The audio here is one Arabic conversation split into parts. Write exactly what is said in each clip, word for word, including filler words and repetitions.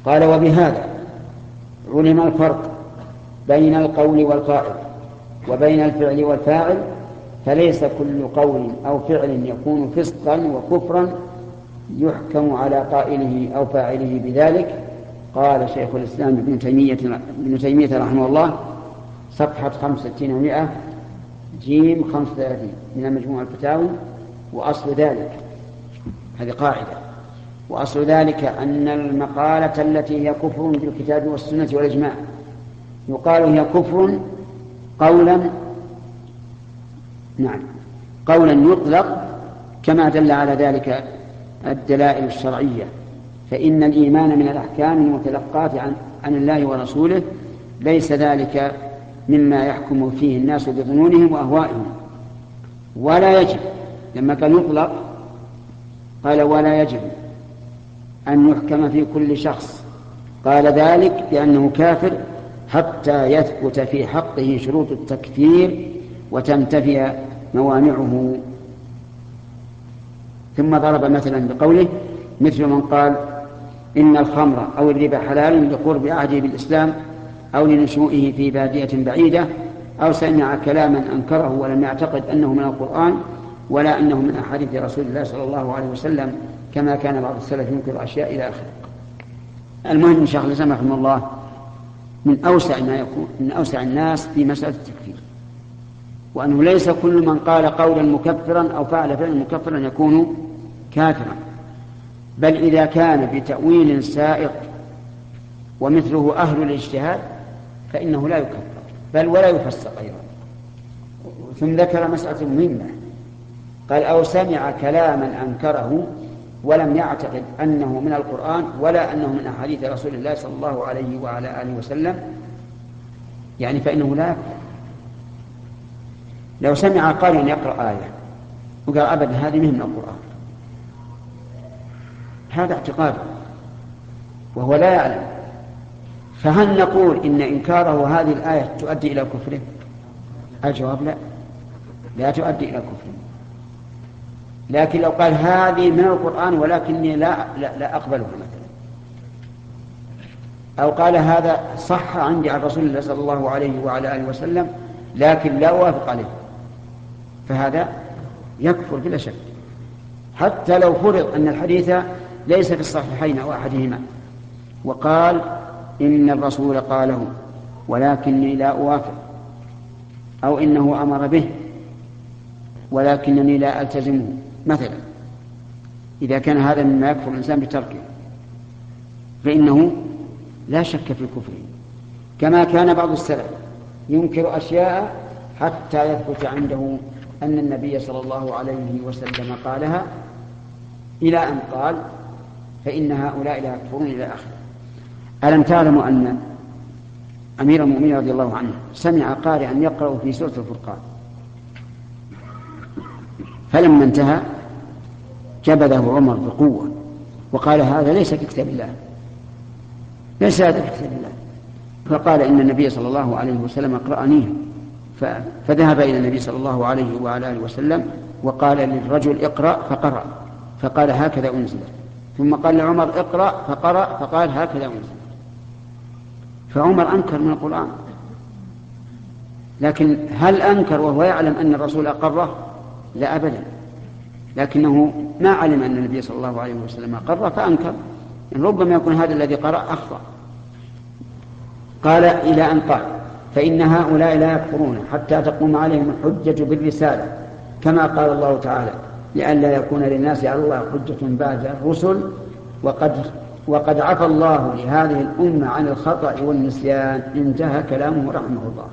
قال: وبهذا علم الفرق بين القول والقائل وبين الفعل والفاعل، فليس كل قول أو فعل يكون فسقا وكفرا يحكم على قائله أو فاعله بذلك. قال شيخ الإسلام ابن تيمية, ابن تيمية رحمه الله، صفحة خمسة وستين ومائة، جيم خمسة وثلاثين من مجموع الفتاوي: وأصل ذلك، هذه قاعدة، وأصل ذلك أن المقالة التي هي كفر بالكتاب والسنة والإجماع يقال هي كفر قولا، نعم قولا يطلق كما دل على ذلك الدلائل الشرعية، فإن الإيمان من الأحكام المتلقاة عن, عن الله ورسوله، ليس ذلك مما يحكم فيه الناس بظنونهم وأهوائهم. ولا يجب، لما كان يطلق قال: ولا يجب أن يحكم في كل شخص قال ذلك بأنه كافر حتى يثبت في حقه شروط التكفير وتنتفي موانعه. ثم ضرب مثلا بقوله: مثل من قال إن الخمر أو الربا حلال لقرب عهده بالإسلام أو لنشوئه في بادية بعيدة، أو سمع كلاما أنكره ولم يعتقد أنه من القرآن ولا أنه من أحاديث رسول الله صلى الله عليه وسلم، كما كان بعض السلف ينكر أشياء إلى آخره. المهم شيخ الإسلام رحمه الله من أوسع ما يكون، من أوسع الناس في مسألة التكفير، وأنه ليس كل من قال قولا مكفرا أو فعل فعلا مكفرا يكون كافرا، بل إذا كان بتأويل سائق ومثله أهل الاجتهاد فإنه لا يكفر بل ولا يفسق أيضا. ثم ذكر مسألة مهمة، قال: أو سمع كلاما أنكره ولم يعتقد أنه من القرآن ولا أنه من أحاديث رسول الله صلى الله عليه وعلى آله وسلم، يعني فإنه لا يكفر. لو سمع قال يقرأ آية وقال: أبدا هذه من القرآن، هذا اعتقاد وهو لا يعلم، فهل نقول إن إنكاره هذه الآية تؤدي إلى كفره؟ الجواب لا، لا تؤدي إلى كفره. لكن لو قال هذه من القرآن ولكني لا, لا, لا أقبلها مثلا، أو قال هذا صح عندي عن رسول الله صلى الله عليه وعلى آله وسلم لكن لا أوافق عليه، فهذا يكفر بلا شك، حتى لو فرض أن الحديث ليس في الصحيحين أو أحدهما وقال إن الرسول قاله ولكني لا أوافق، أو إنه أمر به ولكنني لا ألتزمه مثلا. إذا كان هذا مما يكفر الإنسان بتركه فإنه لا شك في كفره، كما كان بعض السلف ينكر أشياء حتى يثبت عنده أن النبي صلى الله عليه وسلم قالها، إلى أن قال فإن هؤلاء لا يكفرون إلى آخره. ألم تعلموا أن أمير المؤمنين رضي الله عنه سمع قارئا يقرأ في سورة الفرقان، فلما انتهى جبله عمر بقوة وقال: هذا ليس في كتاب الله، ليس هذا في كتاب الله. فقال: إن النبي صلى الله عليه وسلم أقرأنيه. فذهب إلى النبي صلى الله عليه وعلى آله وسلم وقال للرجل: اقرأ، فقرأ، فقال: هكذا أنزل. ثم قال لعمر: اقرأ، فقرأ، فقال: هكذا أنزل. فعمر أنكر من القرآن، لكن هل أنكر وهو يعلم أن الرسول أقره؟ لا أبدا، لكنه ما علم أن النبي صلى الله عليه وسلم أقره فأنكر، إن ربما يكون هذا الذي قرأ أخطأ. قال إلى أن قال: فإن هؤلاء لا يكفرون حتى تقوم عليهم الحجة بالرسالة، كما قال الله تعالى: لئلا يكون للناس على الله حجة بعد الرسل وقد, وقد عفى الله لهذه الأمة عن الخطأ والنسيان. انتهى كلامه رحمه الله.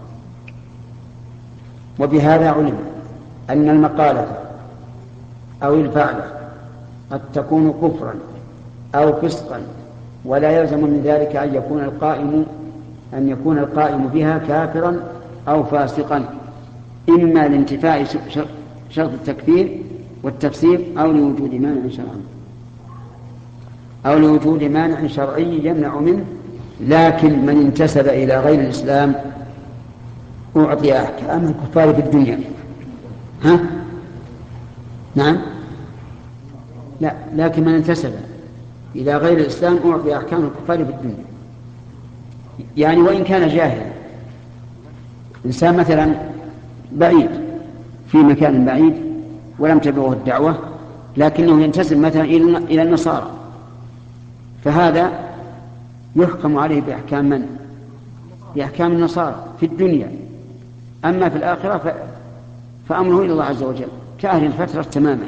وبهذا علم أن المقالة أو الفعل قد تكون كفرا أو فسقا، ولا يلزم من ذلك أن يكون القائم أن يكون القائم بها كافرا أو فاسقا، إما لانتفاء شرط التكفير والتفسير أو لوجود مانع شرعي أو لوجود مانع شرعي يمنع منه. لكن من انتسب إلى غير الإسلام أعطي أحكام الكفار في الدنيا. ها؟ نعم؟ لا، لكن من انتسب إلى غير الإسلام أعطي أحكام الكفار في الدنيا. يعني وإن كان جاهلا، إنسان مثلا بعيد في مكان بعيد ولم تبلغه الدعوة لكنه ينتسب مثلا إلى النصارى، فهذا يحكم عليه بأحكام من؟ بأحكام النصارى في الدنيا. أما في الآخرة فأمره إلى الله عز وجل كأهل الفترة تماما.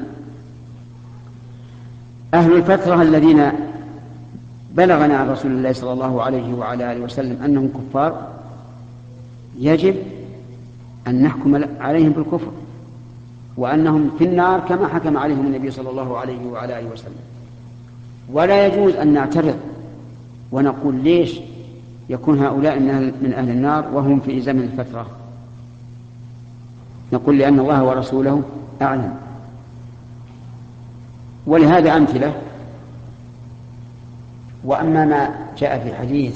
أهل الفترة الذين بلغنا عن رسول الله صلى الله عليه وعلى آله وسلم أنهم كفار يجب أن نحكم عليهم بالكفر وأنهم في النار كما حكم عليهم النبي صلى الله عليه وعلى آله وسلم. ولا يجوز أن نعترض ونقول ليش يكون هؤلاء من أهل النار وهم في زمن الفترة. نقول لأن الله ورسوله أعلم. ولهذا أمثلة. وأما ما جاء في حديث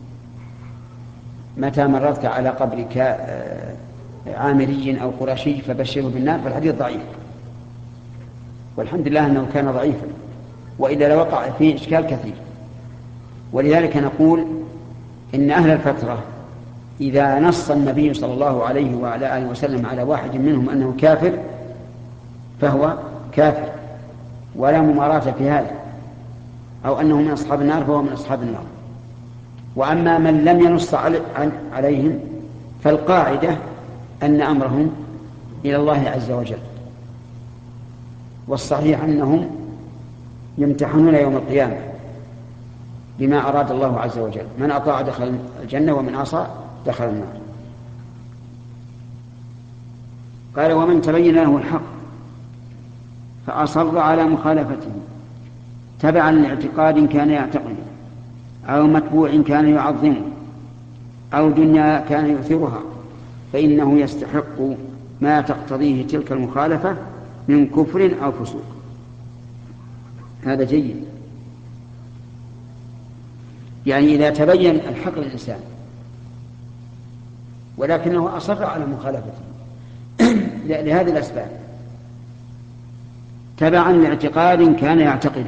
متى مررت على قبر عامري أو قرشي فبشره بالنار، فالحديث ضعيف، والحمد لله أنه كان ضعيفا، وإذا لوقع فيه إشكال كثير. ولذلك نقول إن أهل الفترة إذا نص النبي صلى الله عليه وعلى آله وسلم على واحد منهم أنه كافر فهو كافر ولا مماراة في هذا، أو أنه من أصحاب النار فهو من أصحاب النار. وأما من لم ينص عليهم فالقاعدة أن أمرهم إلى الله عز وجل، والصحيح أنهم يمتحنون يوم القيامة بما أراد الله عز وجل، من أطاع دخل الجنة ومن عصى دخل النار. قال ومن تبين له الحق فأصر على مخالفته تبعا لاعتقاد كان يعتقده أو متبوع كان يعظمه أو دنيا كان يؤثرها فإنه يستحق ما تقتضيه تلك المخالفة من كفر أو فسوق. هذا جيد. يعني إذا تبين الحق للإنسان ولكنه أصر على مخالفته لهذه الأسباب تبعا لاعتقاد كان يعتقده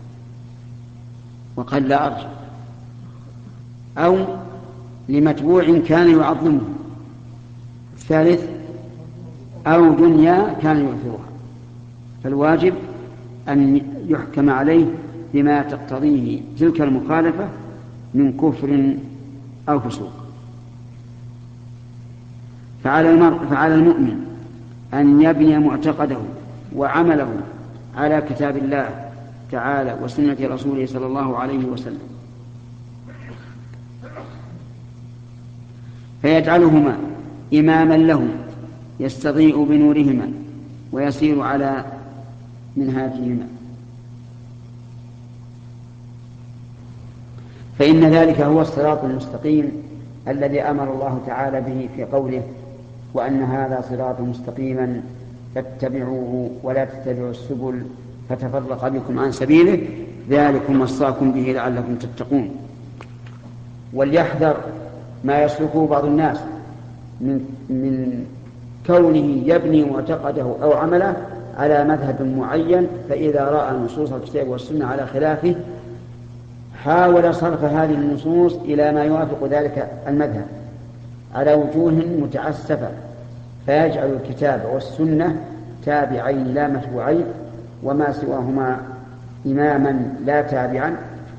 وقد لا أرجع، أو لمتبوع كان يعظمه، الثالث أو دنيا كان يؤثرها، فالواجب أن يحكم عليه بما تقتضيه تلك المخالفة من كفر أو فسوق. فعلى المرء فعلى المؤمن أن يبني معتقده وعمله على كتاب الله تعالى وسنة رسوله صلى الله عليه وسلم، فيجعلهما إماما له يستضيء بنورهما ويسير على منهاجهما، فإن ذلك هو الصراط المستقيم الذي أمر الله تعالى به في قوله وأن هذا صراط مستقيما فاتبعوه ولا تتبعوا السبل فتفرق بكم عن سبيله ذلكم وصاكم به لعلكم تتقون. وليحذر ما يسلكه بعض الناس من, من كونه يبني معتقده أو عمله على مذهب معين، فإذا رأى نصوص الكتاب والسنة على خلافه حاول صرف هذه النصوص إلى ما يوافق ذلك المذهب على وجوه متعسفة، فيجعل الكتاب والسنة تابعين لا متبوعين وما سواهما إماما لا تابعا.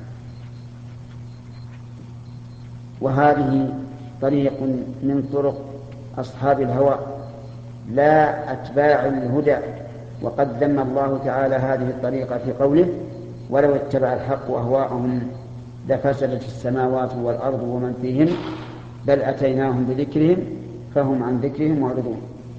وهذه طريق من طرق أصحاب الهوى لا أتباع الهدى، وقد ذم الله تعالى هذه الطريقة في قوله ولو اتبع الحق أهواءهم لفسدت السماوات والأرض ومن فيهن بل أتيناهم بذكرهم فهم عن ذكرهم معرضون.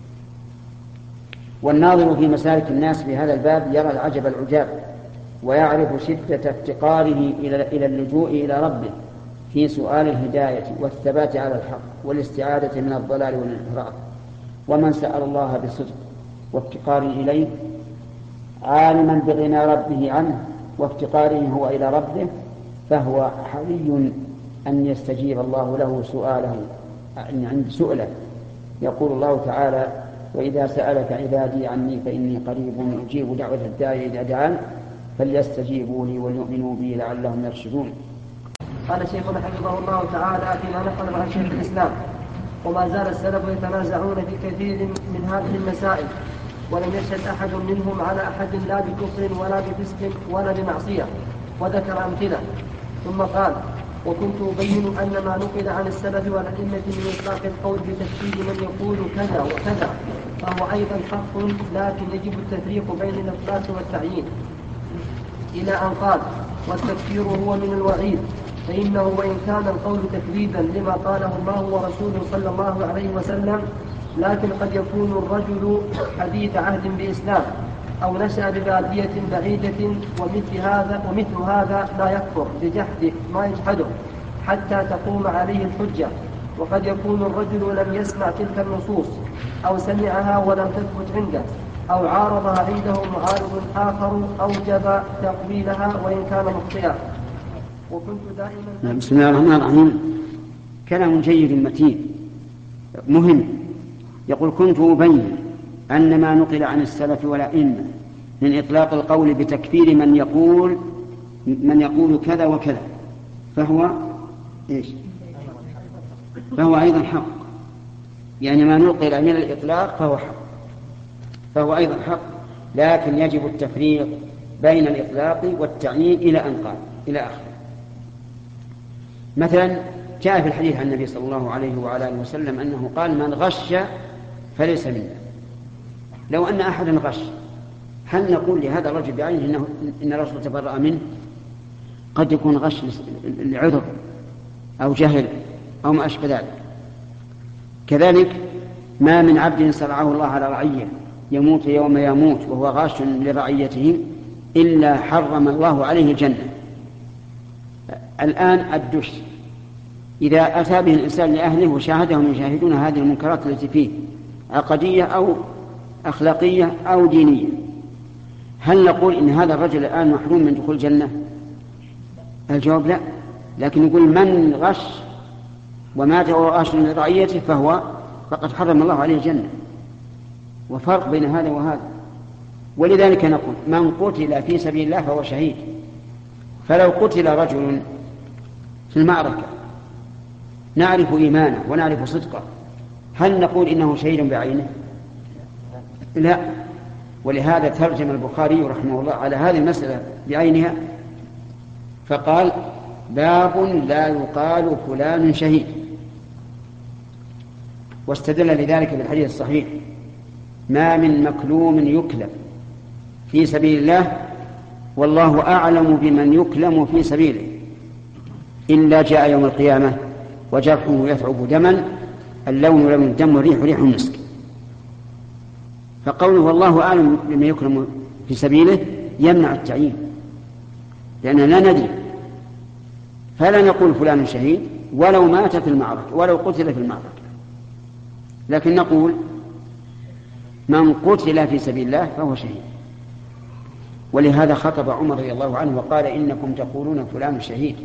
والناظر في مسالك الناس في هذا الباب يرى العجب العجاب ويعرف شدة افتقاره إلى اللجوء إلى ربه في سؤال الهداية والثبات على الحق والاستعادة من الضلال والانحراف. ومن سأل الله بصدق وافتقار إليه عالما بغنى ربه عنه وافتقاره هو إلى ربه فهو حري أن يستجيب الله له سؤاله عند سؤله. يقول الله تعالى وإذا سألك عبادي عني فإني قريب أجيب دعوة الداعي إذا دعان فليستجيبوا لي وليؤمنوا بي لعلهم يرشدون. قال شيخنا حفظه الله تعالى فيما نقل عن شيخ الإسلام: وما زال السلف يتنازعون في كثير من هذه المسائل، ولم يشهد أحد منهم على أحد لا بكفر ولا بفسق ولا بمعصية، وذكر أمثلة. ثم قال: وكنت أبين أن ما نقل عن السلف والأئمة من إطلاق القول بتكفير من يقول كذا وكذا فهو أيضا حق، لكن يجب التفريق بين الإطلاق والتعيين، إلى أن قال: والتكفير هو من الوعيد، فإنه وإن كان القول تكذيبا لما قاله الله ورسوله صلى الله عليه وسلم، لكن قد يكون الرجل حديث عهد بإسلام أو نشأ ببادية بعيدة، ومثل هذا ومثل هذا لا يكفر بجحد ما يجحده حتى تقوم عليه الحجة. وقد يكون الرجل لم يسمع تلك النصوص أو سمعها ولم تثبت عنده، أو عارضها عنده معارض آخر أوجب تقبيلها وإن كان مخطئا. وكنت دائما. بسم الله الرحمن الرحيم. كلام جيد متين مهم. يقول: كنت أبين أن ما نقل عن السلف والأئمة من إطلاق القول بتكفير من يقول من يقول كذا وكذا فهو إيش؟ فهو أيضا حق. يعني ما نقل من الإطلاق فهو حق فهو أيضا حق، لكن يجب التفريق بين الإطلاق والتعيين إلى أن قال إلى آخره. مثلا جاء في الحديث عن النبي صلى الله عليه وعلى آله وسلم أنه قال: من غش فليس منا. لو أن أحدا غش، هل نقول لهذا الرجل بعينه إنه إن الرسول تبرأ منه؟ قد يكون غش لعذر أو جهل أو ما أشبه ذلك. كذلك ما من عبد سرعه الله على رعية يموت يوم يموت وهو غاش لرعيته إلا حرم الله عليه الجنة. الآن الدش إذا أتى به الإنسان لأهله وشاهدهم يشاهدون هذه المنكرات التي فيه عقدية أو أخلاقية أو دينية، هل نقول إن هذا الرجل الآن محروم من دخول الجنة؟ الجواب لا، لكن نقول من غش ومات وهو غاش لرعيته فهو فقد حرم الله عليه الجنة. وفرق بين هذا وهذا. ولذلك نقول: من قتل في سبيل الله فهو شهيد. فلو قتل رجل في المعركة نعرف إيمانه ونعرف صدقه، هل نقول إنه شهيد بعينه؟ لا. ولهذا ترجم البخاري رحمه الله على هذه المسألة بعينها فقال: باب لا يقال فلان شهيد. واستدل لذلك بالحديث الصحيح: ما من مكلوم يكلم في سبيل الله والله أعلم بمن يكلم في سبيله إلا جاء يوم القيامة وجرحه يثعب دما، اللون لون الدم والريح ريح المسك. فقوله والله أعلم بمن يكلم في سبيله يمنع التعيين، لأننا لا ندري، فلا نقول فلان شهيد ولو مات في المعركة ولو قتل في المعركة، لكن نقول من قتل في سبيل الله فهو شهيد. ولهذا خطب عمر رضي الله عنه وقال: إنكم تقولون فلان شهيد،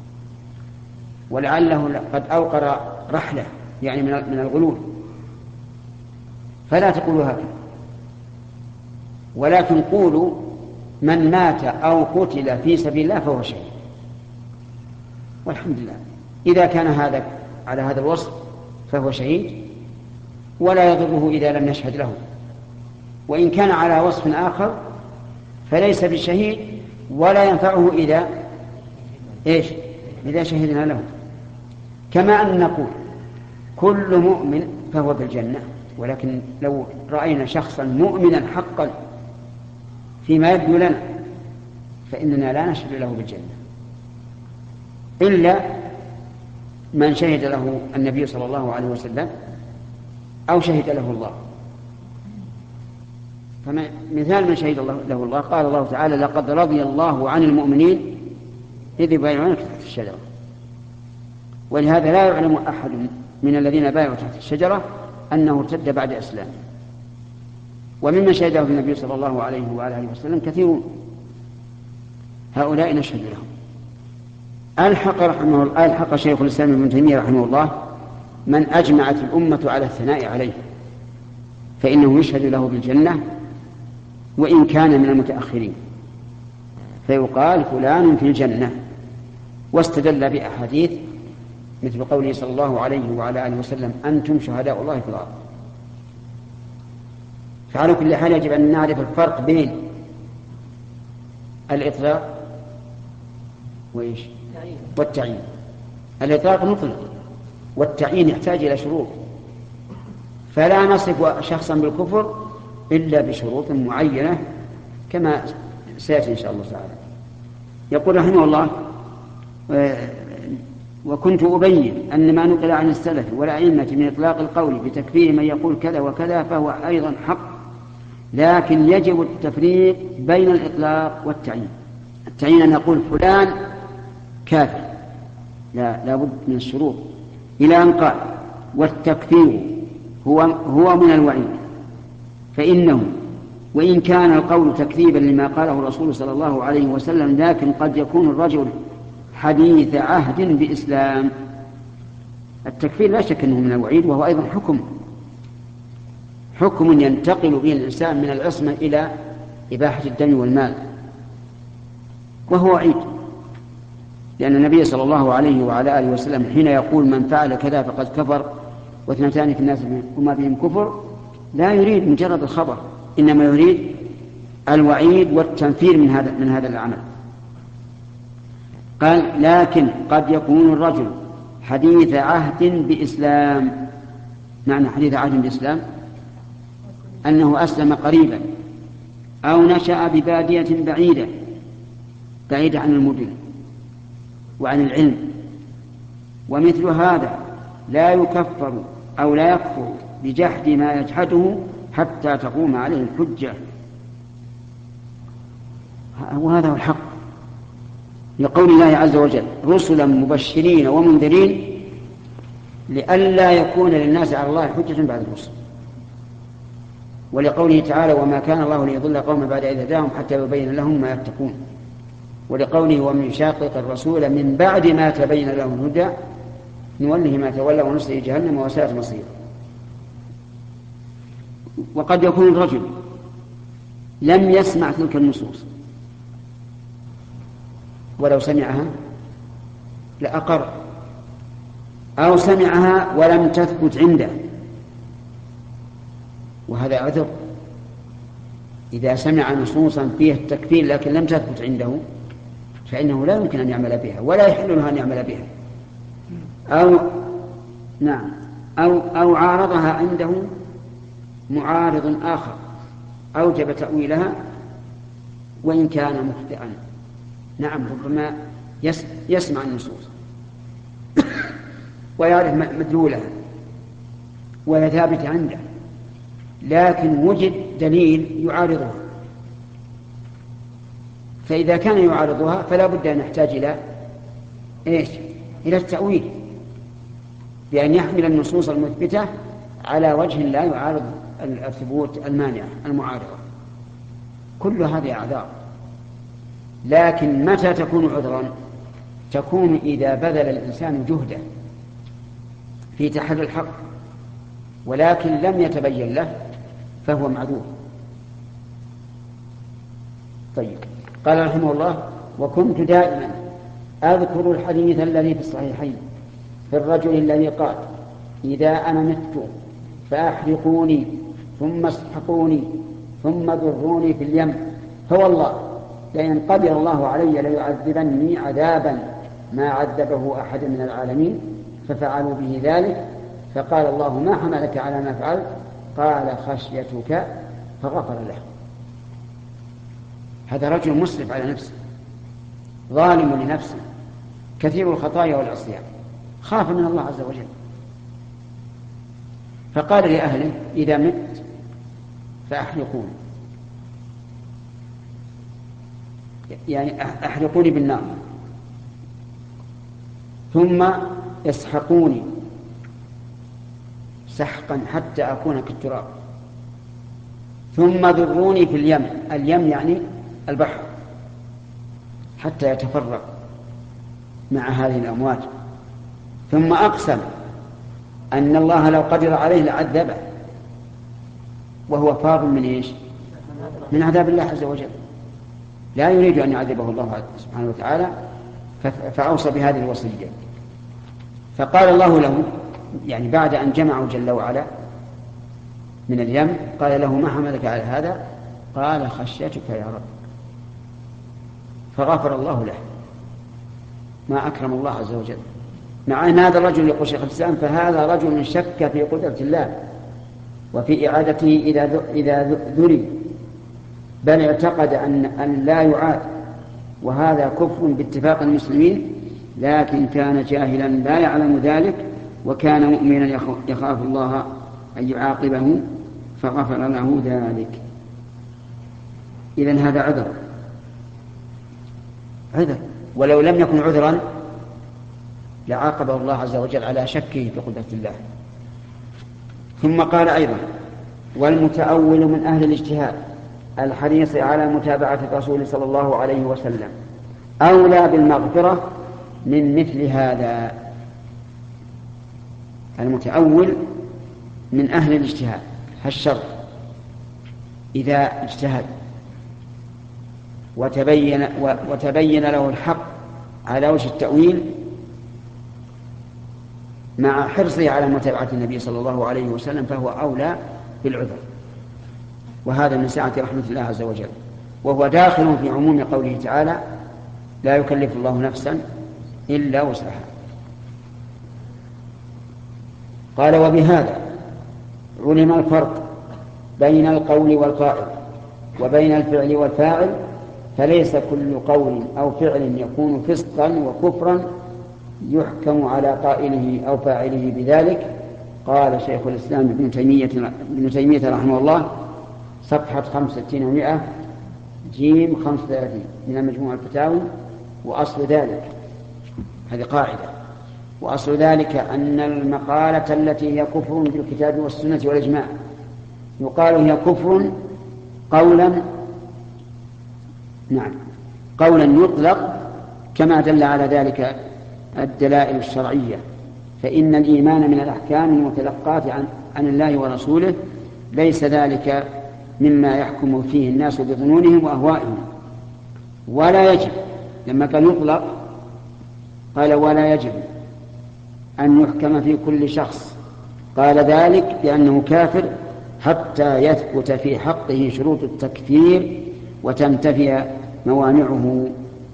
ولعله قد أوقر رحلة يعني من الغلول، فلا تقولوا هكذا، ولكن قولوا من مات أو قتل في سبيل الله فهو شهيد. والحمد لله إذا كان هذا على هذا الوصف فهو شهيد ولا يضره إذا لم يشهد له، وإن كان على وصف آخر فليس بشهيد ولا ينفعه إذا إيش إذا شهدنا له. كما أن نقول كل مؤمن فهو بالجنة، ولكن لو رأينا شخصا مؤمنا حقا فيما يبدو لنا فإننا لا نشهد له بالجنة إلا من شهد له النبي صلى الله عليه وسلم أو شهد له الله. فمثال من شهد له الله قال الله تعالى: لقد رضي الله عن المؤمنين إذ يبايعونك تحت الشجرة. ولهذا لا يعلم أحد من الذين بايعوا تحت الشجرة أنه ارتد بعد إسلامه. وممن شهده النبي صلى الله عليه وآله وسلم كثيرون، هؤلاء نشهد لهم. ألحق رحمه الله ألحق شيخ الإسلام ابن تيمية رحمه الله من أجمعت الأمة على الثناء عليه فإنه يشهد له بالجنة وإن كان من المتأخرين. فيقال فلان في الجنة، واستدل بأحاديث مثل قوله صلى الله عليه وعلى آله وسلم أنتم شهداء الله في الأرض. فعلى كل حال يجب أن نعرف الفرق بين الإطلاق وإيش والتعيين. الإطلاق مطلق، والتعيين يحتاج إلى شروط، فلا نصف شخصا بالكفر إلا بشروط معينة كما سيأتي إن شاء الله تعالى. يقول رحمه الله: وكنت أبين أن ما نقل عن السلف والأئمة من إطلاق القول بتكفير من يقول كذا وكذا فهو أيضا حق، لكن يجب التفريق بين الإطلاق والتعيين. التعيين أن نقول فلان كافر، لا لا بد من الشروط، إلى أن قال: والتكفير هو هو من الوعيد، فإنه وإن كان القول تكذيبا لما قاله الرسول صلى الله عليه وسلم، لكن قد يكون الرجل حديث عهد بإسلام. التكفير لا شك أنه من الوعيد، وهو أيضا حكم حكم ينتقل به الإنسان من العصمة إلى إباحة الدم والمال، وهو وعيد، لأن النبي صلى الله عليه وعلى آله وسلم حين يقول من فعل كذا فقد كفر واثنتان في الناس وما بهم كفر، لا يريد مجرد الخبر، إنما يريد الوعيد والتنفير من هذا من هذا العمل. قال: لكن قد يكون الرجل حديث عهد بإسلام. معنى حديث عهد بإسلام أنه أسلم قريبا أو نشأ ببادية بعيدة بعيدة عن المدن وعن العلم، ومثل هذا لا يكفر أو لا يكفر بجحد ما يجحده حتى تقوم عليه الحجة. وهذا هو الحق، لقول الله عز وجل: رسلا مبشرين ومنذرين لئلا يكون للناس على الله حجة بعد الرسل. ولقوله تعالى: وما كان الله ليضل قوما بعد إذ هداهم حتى يبين لهم ما يتقون. ولقوله: ومن يشاقق الرسول من بعد ما تبين له الهدى نوله ما تولى ونصله جهنم وساءت مصيره. وقد يكون الرجل لم يسمع تلك النصوص، ولو سمعها لأقر، أو سمعها ولم تثبت عنده، وهذا عذر. إذا سمع نصوصا فيها التكفير لكن لم تثبت عنده فإنه لا يمكن أن يعمل بها، ولا يحل له أن يعمل بها، أو نعم أو أو عارضها عنده معارض آخر أوجب تأويلها وإن كان مخطئا. نعم، ربما يسمع النصوص ويعرف مدلولها وهي ثابتة عنده، لكن وجد دليل يعارضها، فإذا كان يعارضها فلا بد أن نحتاج إلى إيش؟ إلى التأويل، بأن يحمل النصوص المثبتة على وجه لا يعارض الثبوت المانعة المعارضة. كل هذه أعذار، لكن متى تكون عذرا؟ تكون إذا بذل الإنسان جهده في تحري الحق ولكن لم يتبين له فهو معذور. طيب، قال رحمه الله: وكنت دائما أذكر الحديث الذي في الصحيحين في الرجل الذي قال: إذا أنا مت فأحرقوني ثم اسحقوني ثم ذروني في اليم، فوالله لئن قدر الله علي ليعذبني عذابا ما عذبه أحد من العالمين، ففعلوا به ذلك، فقال الله: ما حملك على ما فعلت؟ قال: خشيتك، فغفر له. هذا رجل مسرف على نفسه، ظالم لنفسه، كثير الخطايا والعصيان، خاف من الله عز وجل، فقال لأهله: إذا مت فأحرقوني، يعني أحرقوني بالنار، ثم يسحقوني سحقا حتى أكون كالتراب، ثم ذروني في اليم، اليم يعني البحر، حتى يتفرق مع هذه الأمواج، ثم أقسم أن الله لو قدر عليه لعذبه، وهو فار من إيش؟ من عذاب الله عز وجل. لا يريد أن يعذبه الله سبحانه وتعالى، فأوصى بهذه الوصية. فقال الله له يعني بعد أن جمعوا جل وعلا من اليم قال له: ما حملك على هذا؟ قال: خشيتك يا رب. فغفر الله له. ما أكرم الله عز وجل. مع أن هذا الرجل يقول شيخ الإسلام فهذا رجل شك في قدرة الله وفي إعادته إذا ذري، بل اعتقد أن, أن لا يعاد، وهذا كفر باتفاق المسلمين، لكن كان جاهلا لا يعلم ذلك، وكان مؤمنا يخاف الله أن يعاقبه فغفر له ذلك. إذن هذا عذر عذر ولو لم يكن عذرا لعاقبه الله عز وجل على شكه في قدرة الله. ثم قال أيضا: والمتأول من أهل الاجتهاد الحريص على متابعة الرسول صلى الله عليه وسلم أولى بالمغفرة من مثل هذا. المتأول من أهل الاجتهاد هالشرط إذا اجتهد وتبين, وتبين له الحق على وجه التأويل مع حرصه على متابعة النبي صلى الله عليه وسلم فهو أولى بالعذر، وهذا من سعة رحمة الله عز وجل، وهو داخل في عموم قوله تعالى: لا يكلف الله نفسا إلا وسعها. قال: وبهذا علم الفرق بين القول والقائل وبين الفعل والفاعل، فليس كل قول أو فعل يكون فسقا وكفرا يحكم على قائله أو فاعله بذلك. قال شيخ الإسلام ابن تيمية, ابن تيمية رحمه الله صفحة خمسة وستين ومائة جيم خمسة وثلاثين من المجموع الفتاوي: وأصل ذلك، هذه قاعدة، وأصل ذلك أن المقالة التي هي كفر بالكتاب والسنة والإجماع يقال هي كفر قولا نعم قولا يطلق كما دل على ذلك الدلائل الشرعية، فإن الإيمان من الأحكام المتلقاة عن, عن الله ورسوله، ليس ذلك مما يحكم فيه الناس بظنونهم وأهوائهم. ولا يجب، لما كان يطلق قال: ولا يجب أن يحكم في كل شخص قال ذلك بأنه كافر حتى يثبت في حقه شروط التكفير وتنتفي موانعه.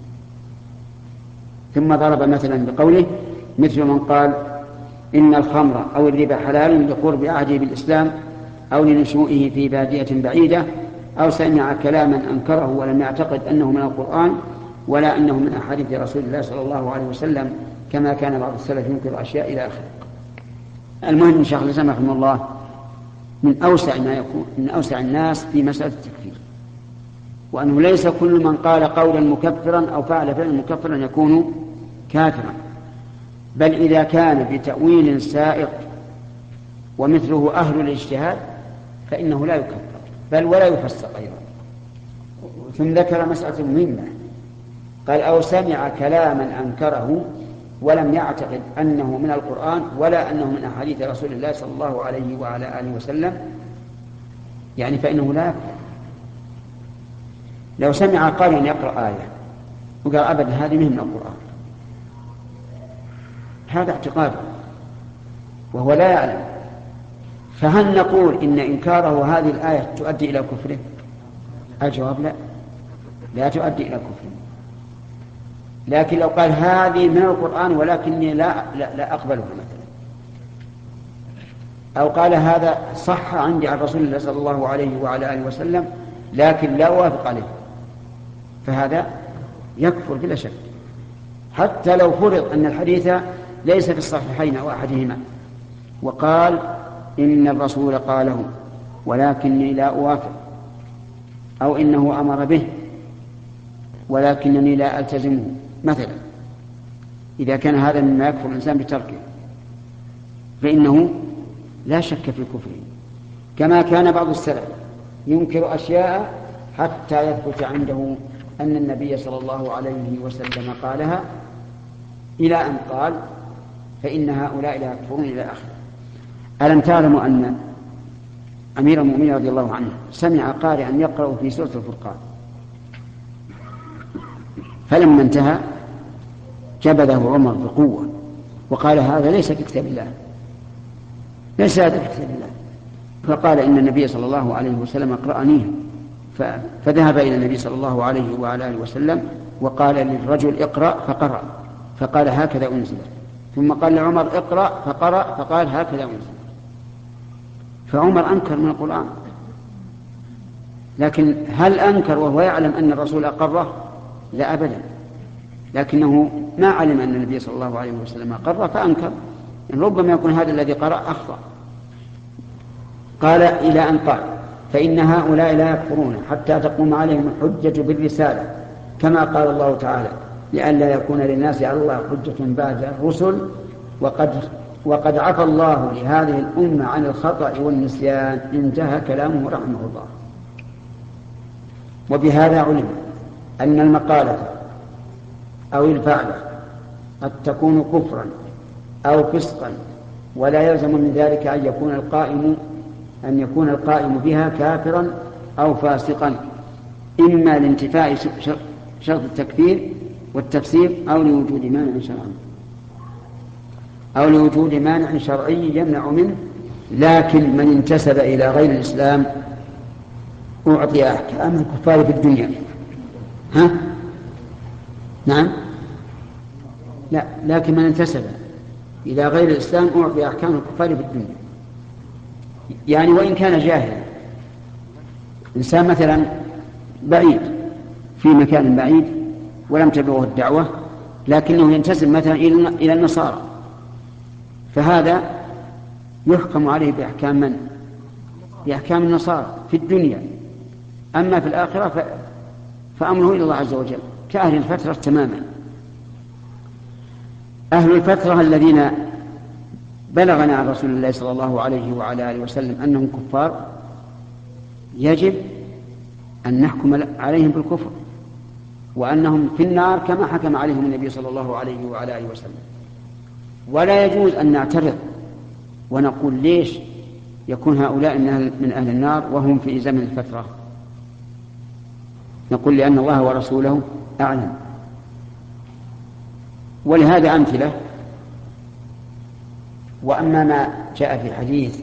ثم ضرب مثلا بقوله: مثل من قال إن الخمر أو الربا حلال لقرب عهده بالإسلام أو لنشوئه في بادية بعيدة، أو سمع كلاما أنكره ولم يعتقد أنه من القرآن ولا أنه من أحاديث رسول الله صلى الله عليه وسلم، كما كان بعض السلف ينكر أشياء إلى آخره. المهم إن شاء الله رحمه الله من أوسع ما يكون من أوسع الناس في مسألة التكفير، وأنه ليس كل من قال قولا مكفرا أو فعل فعلا مكفرا يكون كافرا، بل إذا كان بتأويل سائق ومثله أهل الاجتهاد فإنه لا يكفر بل ولا يفسق أيضا. ثم ذكر مسألة مهمة، قال: أو سمع كلاما أنكره ولم يعتقد أنه من القرآن ولا أنه من أحاديث رسول الله صلى الله عليه وعلى آله وسلم، يعني فإنه لا يكفر. لو سمع قال أن يقرأ آية وقال أبدا هذه من القرآن، هذا اعتقاد وهو لا يعلم، فهل نقول إن إنكاره هذه الآية تؤدي إلى كفره؟ الجواب لا، لا تؤدي إلى كفره. لكن لو قال هذه من القرآن ولكني لا, لا, لا أقبلها مثلا، أو قال هذا صح عندي عن رسول الله صلى الله عليه وعلى آله وسلم لكن لا أوافق عليه، فهذا يكفر بلا شك، حتى لو فرض أن الحديث ليس في الصحيحين أو أحدهما وقال إن الرسول قاله ولكني لا أوافق، أو إنه أمر به ولكنني لا ألتزمه مثلا. إذا كان هذا مما يكفر الإنسان بتركه فإنه لا شك في كفره، كما كان بعض السلف ينكر أشياء حتى يثبت عنده أن النبي صلى الله عليه وسلم قالها، إلى أن قال فإن هؤلاء لا يكفرون إلى آخره. ألم تعلموا أن أمير المؤمنين رضي الله عنه سمع قارئا يقرأ في سورة الفرقان فلما انتهى جبذه عمر بقوة وقال هذا ليس في كتاب الله، ليس هذا في كتاب الله. فقال إن النبي صلى الله عليه وسلم أقرأنيه. فذهب إلى النبي صلى الله عليه وعلى آله وسلم وقال للرجل اقرأ فقرأ، فقال هكذا أنزل. ثم قال لعمر اقرأ فقرأ، فقال هكذا أنزل. فعمر أنكر من القرآن، لكن هل أنكر وهو يعلم أن الرسول أقره؟ لا أبدا، لكنه ما علم أن النبي صلى الله عليه وسلم أقره فأنكر، يعني ربما يكون هذا الذي قرأ أخطأ. قال إلى أن قال فإن هؤلاء لا يكفرون حتى تقوم عليهم الحجة بالرسالة، كما قال الله تعالى لئلا يكون للناس على الله حجة بعد الرسل وقد, وقد عفى الله لهذه الأمة عن الخطأ والنسيان. انتهى كلامه رحمه الله. وبهذا علم أن المقالة أو الفعلة قد تكون كفرا أو فسقا، ولا يلزم من ذلك أن يكون القائم أن يكون القائم بها كافرا أو فاسقا، إما لانتفاء شرط التكفير والتفسير أو لوجود مانع شرعي أو لوجود مانع شرعي يمنع منه. لكن من انتسب إلى غير الإسلام أعطي أحكام الكفار في الدنيا. ها؟ نعم؟ لا، لكن من انتسب إلى غير الإسلام أعطي أحكام الكفار في الدنيا، يعني وإن كان جاهلا. إنسان مثلا بعيد في مكان بعيد ولم تبلغه الدعوة، لكنه ينتسب مثلا إلى النصارى، فهذا يحكم عليه بأحكام من؟ بأحكام النصارى في الدنيا. أما في الآخرة فأمره إلى الله عز وجل، كأهل الفترة تماما. أهل الفترة الذين بلغنا عن رسول الله صلى الله عليه وعلى آله وسلم أنهم كفار يجب أن نحكم عليهم بالكفر وأنهم في النار كما حكم عليهم النبي صلى الله عليه وعلى آله وسلم. ولا يجوز أن نعترض ونقول ليش يكون هؤلاء من أهل النار وهم في زمن الفترة. نقول لأن الله ورسوله أعلم. ولهذا أمثلة. وأما ما جاء في حديث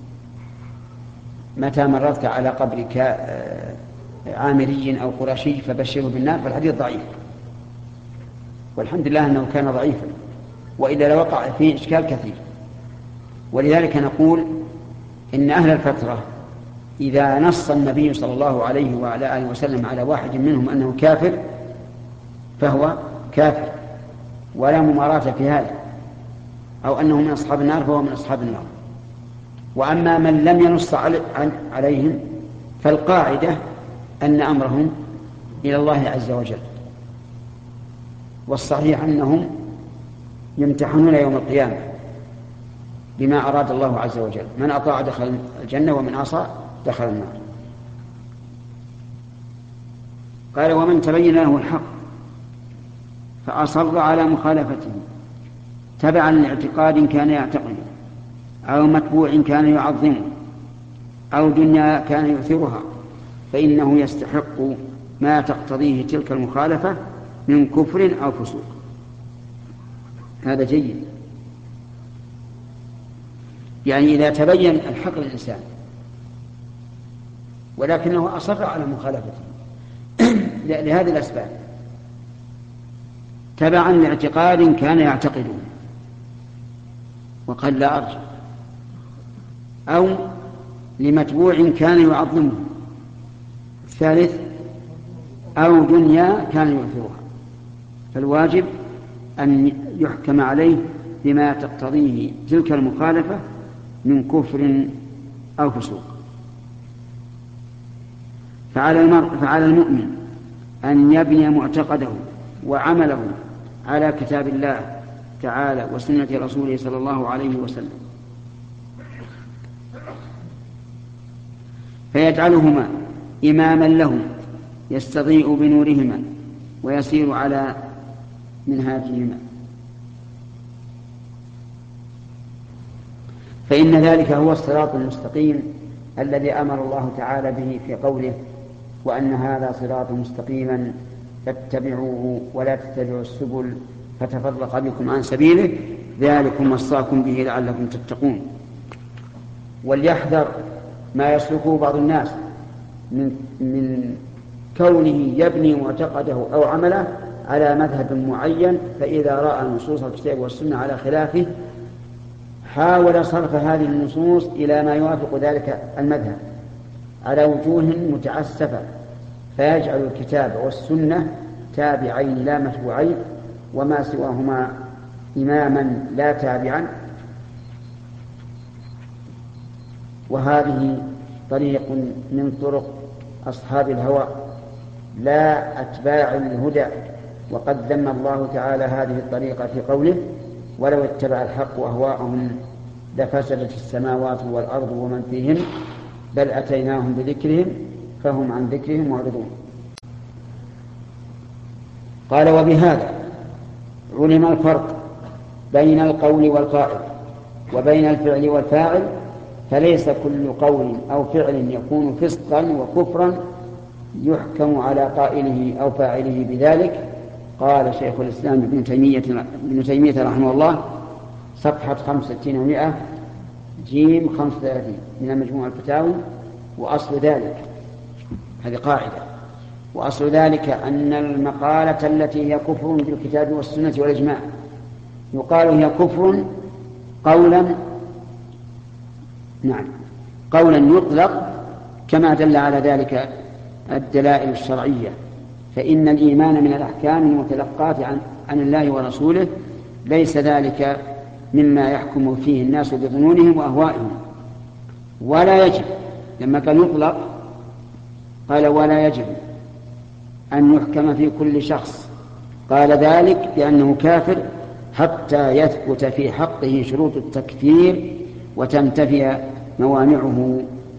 متى مررت على قبر عامري أو قرشي فبشره بالنار، فالحديث ضعيف، والحمد لله أنه كان ضعيفا، وإذا لوقع فيه إشكال كثير. ولذلك نقول إن أهل الفترة إذا نص النبي صلى الله عليه وعلى آله وسلم على واحد منهم أنه كافر فهو كافر ولا مماراة في هذا، أو أنه من أصحاب النار فهو من أصحاب النار. وأما من لم ينص عليهم فالقاعدة أن أمرهم إلى الله عز وجل، والصحيح أنهم يمتحنون يوم القيامة بما أراد الله عز وجل، من أطاع دخل الجنة ومن عصى دخل النار. قال ومن تبين له الحق فأصر على مخالفته تبعا لاعتقاد كان يعتقده أو متبوع كان يعظمه أو دنيا كان يؤثرها، فإنه يستحق ما تقتضيه تلك المخالفة من كفر أو فسوق. هذا جيد، يعني إذا تبين الحق للإنسان ولكنه أصر على مخالفته لهذه الأسباب تبعا لاعتقاد كان يعتقده وقد لا أرجع، أو لمتبوع كان يعظمه، الثالث أو دنيا كان يؤثرها، فالواجب أن يحكم عليه بما تقتضيه تلك المخالفة من كفر أو فسوق. فعلى المرء فعلى المؤمن أن يبني معتقده وعمله على كتاب الله تعالى وسنة رسوله صلى الله عليه وسلم، فيجعلهما إماما له يستضيء بنورهما ويسير على منهاجهما، فإن ذلك هو الصراط المستقيم الذي أمر الله تعالى به في قوله وأن هذا صراط مستقيما فاتبعوه ولا تتبعوا السبل فتفرق بكم عن سبيله ذلكم وصاكم به لعلكم تتقون. وليحذر ما يسلكه بعض الناس من من كونه يبني معتقده أو عمله على مذهب معين، فإذا رأى نصوص الكتاب والسنة على خلافه حاول صرف هذه النصوص إلى ما يوافق ذلك المذهب على وجوه متعسفة، فيجعل الكتاب والسنة تابعين لا متبوعين، وما سواهما إماما لا تابعا. وهذه طريق من طرق أصحاب الهوى لا أتباع الهدى، وقد ذم الله تعالى هذه الطريقة في قوله: ولو اتبع الحق أهواءهم لفسدت السماوات والأرض ومن فيهن بل أتيناهم بذكرهم فهم عن ذكرهم معرضون. قال: وبهذا علم الفرق بين القول والقائل وبين الفعل والفاعل، فليس كل قول أو فعل يكون فسقا وكفرا يحكم على قائله أو فاعله بذلك. قال شيخ الإسلام ابن تيمية, ابن تيمية رحمه الله صفحة خمسة وستين ومائة جيم خمسة وثلاثين من المجموع الفتاوي: وأصل ذلك، هذه قاعدة، وأصل ذلك أن المقالة التي هي كفر بالكتاب والسنة والإجماع يقال هي كفر قولا، نعم قولا يطلق كما دل على ذلك الدلائل الشرعية، فإن الإيمان من الأحكام المتلقاة عن, عن الله ورسوله ليس ذلك مما يحكم فيه الناس بظنونهم وأهوائهم. ولا يجب، لما كان يطلق قال ولا يجب أن يحكم في كل شخص، قال ذلك لأنه كافر حتى يثبت في حقه شروط التكفير وتنتفي موانعه.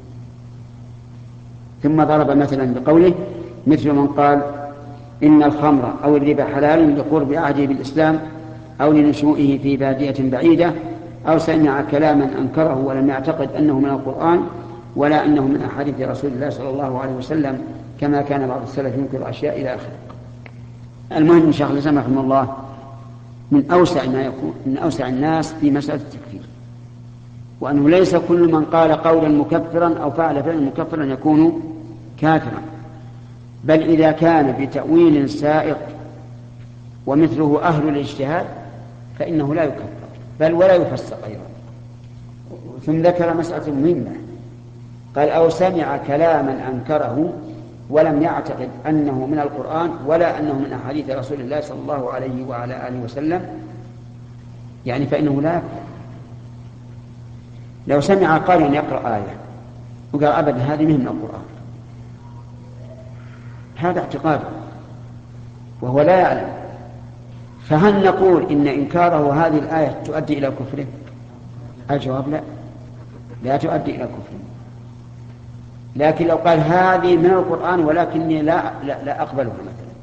ثم ضرب مثلا بقوله: مثل من قال إن الخمر أو الربا حلال لقرب عهده بالإسلام أو لنشوئه في بادية بعيدة، أو سمع كلاما أنكره ولم يعتقد أنه من القرآن ولا أنه من أحاديث رسول الله صلى الله عليه وسلم، كما كان بعض السلف ينكر أشياء إلى آخره. المهم شيخ الإسلام رحمه الله من أوسع ما يكون من أوسع الناس في مسألة التكفير، وأنه ليس كل من قال قولا مكفرا أو فعل فعلا مكفرا يكون كافرا، بل إذا كان بتأويل سائق ومثله أهل الاجتهاد فإنه لا يكفر بل ولا يفسق أيضا. ثم ذكر مسألة مهمة، قال: أو سمع كلاما أنكره ولم يعتقد أنه من القرآن ولا أنه من أحاديث رسول الله صلى الله عليه وعلى آله وسلم، يعني فإنه لا يكفر. لو سمع قائلا يقرأ آية وقال أبدا هذه من القرآن، هذا اعتقاده وهو لا يعلم، فهل نقول إن إنكاره هذه الآية تؤدي إلى كفره؟ الجواب لا، لا تؤدي إلى كفره. لكن لو قال هذه من القرآن ولكني لا, لا, لا أقبلها مثلا،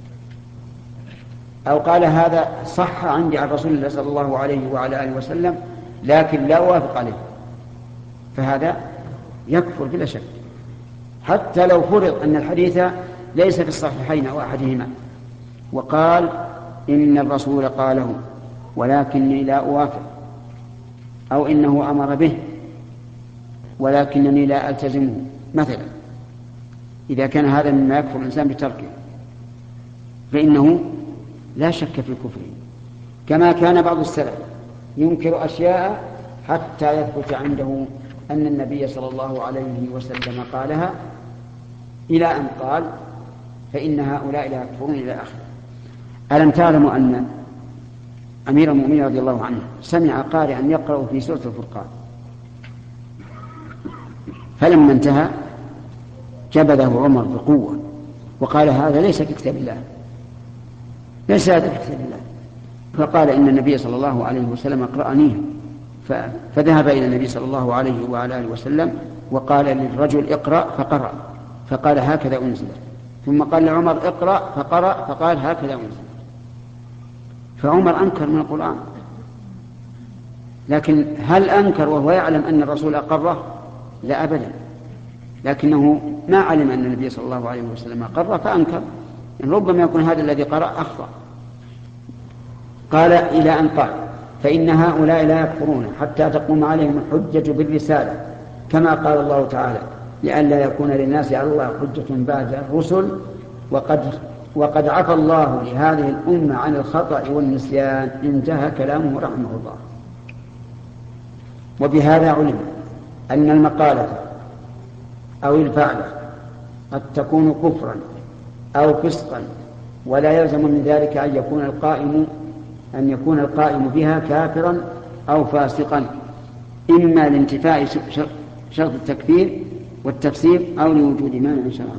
أو قال هذا صح عندي عن رسول الله صلى الله عليه وعلى آله وسلم لكن لا أوافق عليه، فهذا يكفر بلا شك، حتى لو فرض أن الحديث ليس في الصحيحين أو أحدهما وقال إن الرسول قاله ولكني لا أوافق، أو إنه أمر به ولكنني لا ألتزمه مثلا. إذا كان هذا مما يكفر الإنسان بتركه فإنه لا شك في كفره، كما كان بعض السلف ينكر أشياء حتى يثبت عنده أن النبي صلى الله عليه وسلم قالها، إلى أن قال فإن هؤلاء لا يكفرون إلى آخره. ألم تعلموا أن أمير المؤمنين رضي الله عنه سمع قارئا يقرأ في سورة الفرقان، فلما انتهى جبذه عمر بقوة وقال هذا ليس في كتاب الله، ليس هذا في كتاب الله. فقال إن النبي صلى الله عليه وسلم أقرأنيه، فذهب إلى النبي صلى الله عليه وعلى آله وسلم وقال للرجل اقرأ، فقرأ فقال هكذا أنزل، ثم قال لعمر اقرأ فقرأ فقال هكذا أنزل. فعمر أنكر من القرآن، لكن هل أنكر وهو يعلم أن الرسول أقره؟ لا أبدا، لكنه ما علم أن النبي صلى الله عليه وسلم أقره فأنكر، إن ربما يكون هذا الذي قرأ أخطأ. قال إلى أن قال فإن هؤلاء لا يكفرون حتى تقوم عليهم الحجة بالرسالة كما قال الله تعالى لئلا يكون للناس على الله حجة بعد الرسل وقد, وقد عفى الله لهذه الأمة عن الخطأ والنسيان. انتهى كلامه رحمه الله. وبهذا علم أن المقالة أو الفعل قد تكون كفرا أو فسقا ولا يلزم من ذلك أن يكون القائم أن يكون القائم بها كافرا أو فاسقا، إما لانتفاء شرط التكفير والتفسير أو لوجود مانع شرعي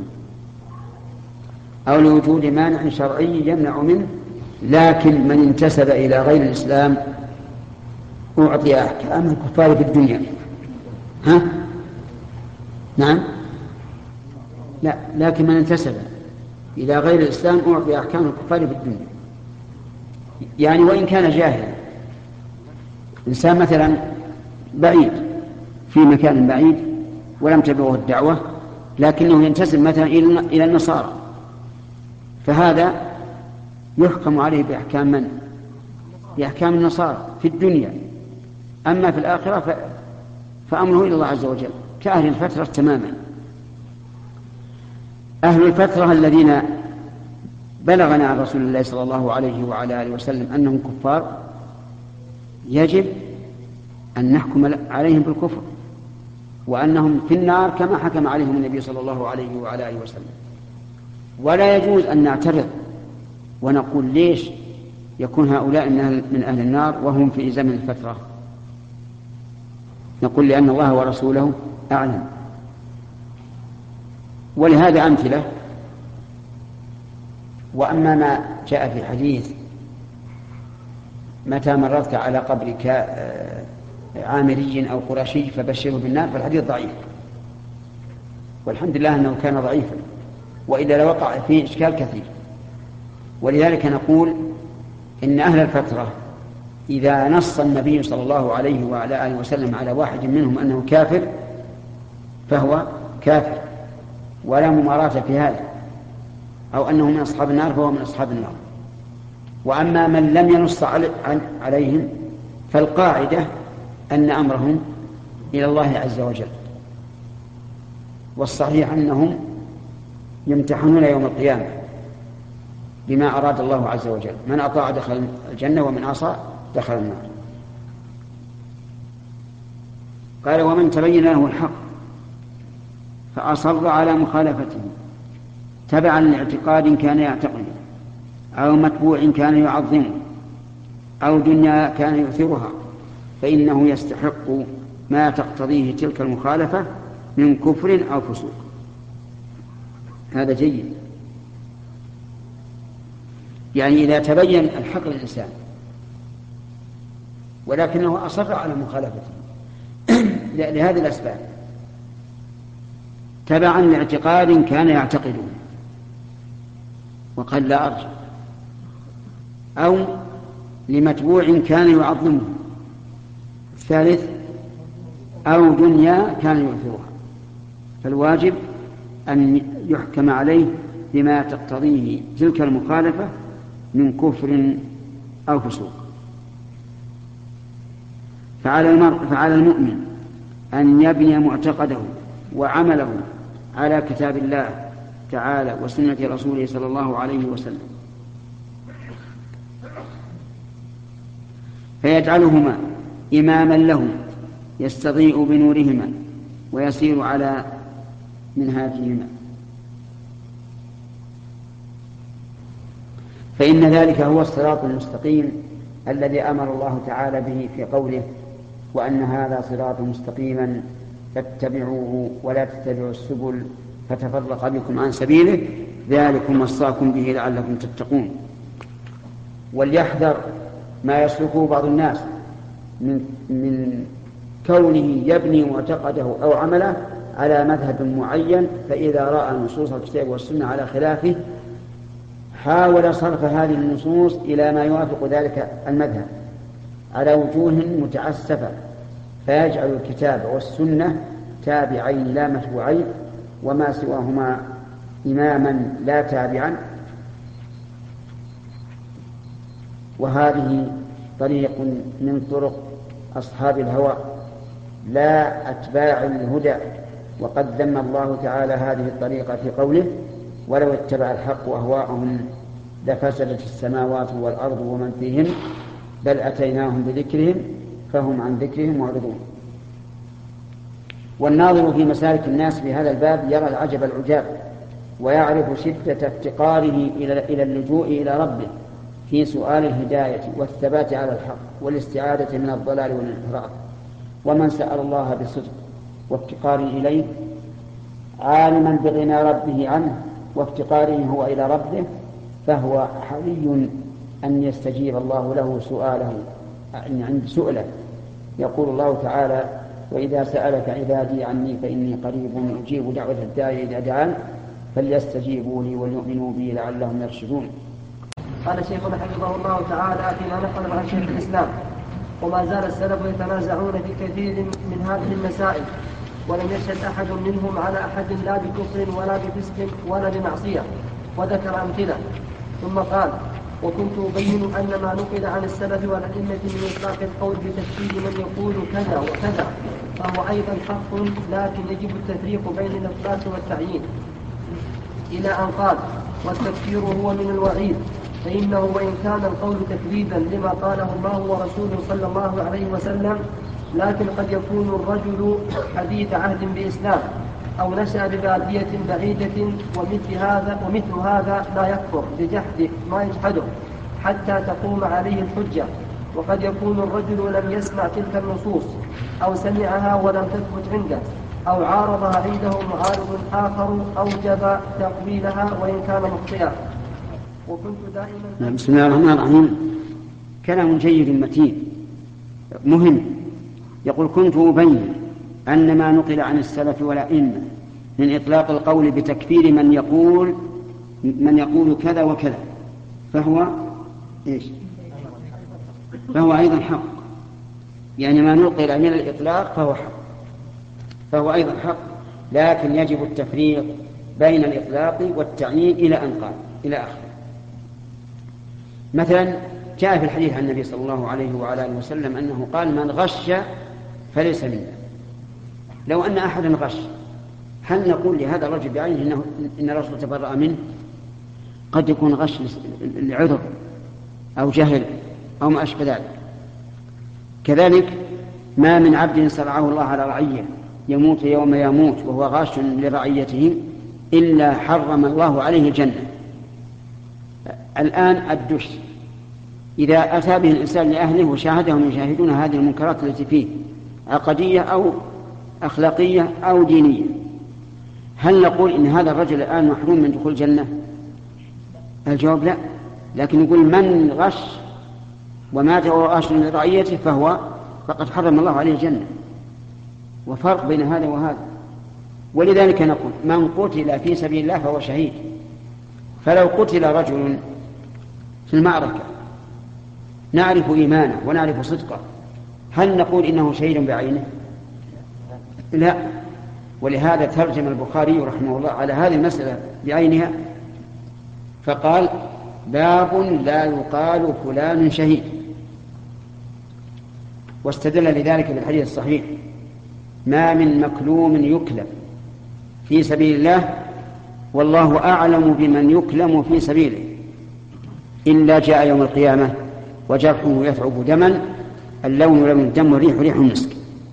أو لوجود مانع شرعي يمنع منه. لكن من انتسب إلى غير الإسلام أعطي أحكام الكفار في الدنيا. ها؟ نعم؟ لا، لكن من انتسب إلى غير الإسلام أعطي أحكام الكفار في الدنيا. يعني وإن كان جاهلا، إنسان مثلا بعيد في مكان بعيد ولم تبلغه الدعوة لكنه ينتسب مثلا إلى النصارى، فهذا يحكم عليه بأحكام من؟ بأحكام النصارى في الدنيا. أما في الآخرة فأمره إلى الله عز وجل كأهل الفترة تماما. أهل الفترة الذين بلغنا عن رسول الله صلى الله عليه وعلى آله وسلم أنهم كفار يجب أن نحكم عليهم بالكفر وأنهم في النار كما حكم عليهم النبي صلى الله عليه وعلى آله وسلم. ولا يجوز أن نعترض ونقول ليش يكون هؤلاء من أهل النار وهم في زمن الفترة. نقول لأن الله ورسوله أعلم. ولهذا أمثلة. وأما ما جاء في حديث متى مررت على قبر عامري أو قرشي فبشره بالنار فالحديث ضعيف، والحمد لله أنه كان ضعيفا وإلا لوقع فيه إشكال كثير. ولذلك نقول إن أهل الفترة إذا نص النبي صلى الله عليه وعلى آله وسلم على واحد منهم أنه كافر فهو كافر ولا مماراة في هذا، أو أنه من أصحاب النار فهو من أصحاب النار. وأما من لم ينص عليهم فالقاعدة أن أمرهم إلى الله عز وجل، والصحيح أنهم يمتحنون يوم القيامة بما أراد الله عز وجل، من أطاع دخل الجنة ومن عصى دخل النار. قال ومن تبين له الحق فأصر على مخالفته تبعا لاعتقاد كان يعتقده أو متبوع كان يعظمه أو دنيا كان يؤثرها فإنه يستحق ما تقتضيه تلك المخالفة من كفر أو فسوق. هذا جيد. يعني إذا تبين الحق للإنسان ولكنه أصر على مخالفته لهذه الأسباب تبعا لاعتقاد كان يعتقده وقال لا أرجع، أو لمتبوع كان يعظمه، الثالث أو دنيا كان يؤثرها، فالواجب أن يحكم عليه بما تقتضيه تلك المخالفة من كفر أو فسوق. فعلى, المر... فعلى المؤمن أن يبني معتقده وعمله على كتاب الله تعالى وسنة رسوله صلى الله عليه وسلم، فيجعلهما إماما له يستضيء بنورهما ويسير على منهاجهما، فإن ذلك هو الصراط المستقيم الذي أمر الله تعالى به في قوله وأن هذا صراط مستقيما فاتبعوه ولا تتبعوا السبل فتفرق بكم عن سبيله ذلكم وصاكم به لعلكم تتقون. وليحذر ما يسلكه بعض الناس من, من كونه يبني معتقده أو عمله على مذهب معين، فإذا رأى نصوص الكتاب والسنة على خلافه حاول صرف هذه النصوص إلى ما يوافق ذلك المذهب على وجوه متعسفة، فيجعل الكتاب والسنة تابعين لا متبوعين وما سواهما إماما لا تابعا، وهذه طريق من طرق أصحاب الهوى لا أتباع الهدى، وقد ذم الله تعالى هذه الطريقة في قوله: ولو اتبع الحق أهواءهم لفسدت السماوات والأرض ومن فيهن بل أتيناهم بذكرهم فهم عن ذكرهم معرضون. والناظر في مسالك الناس في هذا الباب يرى العجب العجاب، ويعرف شدة افتقاره إلى اللجوء إلى ربه في سؤال الهداية والثبات على الحق والاستعادة من الضلال والانحراف. ومن سأل الله بصدق وافتقار إليه عالما بغنى ربه عنه وافتقاره هو إلى ربه فهو حري أن يستجيب الله له سؤاله عند سؤله. يقول الله تعالى: وإذا سألك عبادي عني فإني قريب أجيب دعوة الداعي إذا دعان فليستجيبوا لي وليؤمنوا بي لعلهم يرشدون. قال شيخنا حفظه الله تعالى فيما نقل عن شيخ الإسلام: وما زال السلف يتنازعون في كثير من هذه المسائل، ولم يشهد أحد منهم على أحد لا بكفر ولا بفسق ولا بمعصية، وذكر أمثلة. ثم قال: وكنت أبين أن ما نقل عن السلف والأئمة من إطلاق القول بتشديد من يقول كذا وكذا فهو أيضا حق، لكن يجب التفريق بين الإطلاق والتعيين، إلى أن قال: والتكفير هو من الوعيد، فإنه وإن كان القول تكذيبا لما قاله الله ورسوله صلى الله عليه وسلم، لكن قد يكون الرجل حديث عهد بإسلام أو نشأ ببادية بعيدة ومثل هذا ومثل هذا لا يكفر بجحد ما يجحده حتى تقوم عليه الحجة. وقد يكون الرجل لم يسمع تلك النصوص أو سمعها ولم تثبت عنده أو عارضها عنده معارض آخر أوجب تقبيلها وإن كان مخطئا. وكنت دائما. بسم الله الرحمن الرحيم. كلام جيد متين مهم. يقول: كنت أبين أن ما نقل عن السلف والأئمة من إطلاق القول بتكفير من يقول من يقول كذا وكذا فهو إيش؟ فهو أيضا حق. يعني ما نقل من الإطلاق فهو حق فهو أيضا حق، لكن يجب التفريق بين الإطلاق والتعيين إلى أن قال إلى آخره. مثلا جاء في الحديث عن النبي صلى الله عليه وعلى آله وسلم أنه قال: من غش فليس منا. لو أن أحدا غش هل نقول لهذا الرجل بعينه إنه إن الرسول تبرأ منه؟ قد يكون غش لعذر أو جهل أو ما أشبه ذلك. كذلك ما من عبد صرعه الله على رعية يموت يوم يموت وهو غاش لرعيته إلا حرم الله عليه الجنة. الآن الدش إذا أتى به الإنسان لأهله وشاهدهم يشاهدون هذه المنكرات التي فيه عقدية أو أخلاقية أو دينية، هل نقول إن هذا الرجل الآن محروم من دخول الجنة؟ الجواب لا، لكن نقول من غش ومات وهو غاش لرعيته فهو فقد حرم الله عليه الجنة. وفرق بين هذا وهذا. ولذلك نقول: من قتل في سبيل الله فهو شهيد. فلو قتل رجل في المعركة نعرف إيمانه ونعرف صدقه، هل نقول إنه شهيد بعينه؟ لا. ولهذا ترجم البخاري رحمه الله على هذه المسألة بعينها فقال: باب لا يقال فلان شهيد. واستدل لذلك بالحديث الصحيح: ما من مكلوم يكلم في سبيل الله والله أعلم بمن يكلم في سبيله إلا جاء يوم القيامة وجرحه يثعب دما اللون لون الدم والريح ريح المسك.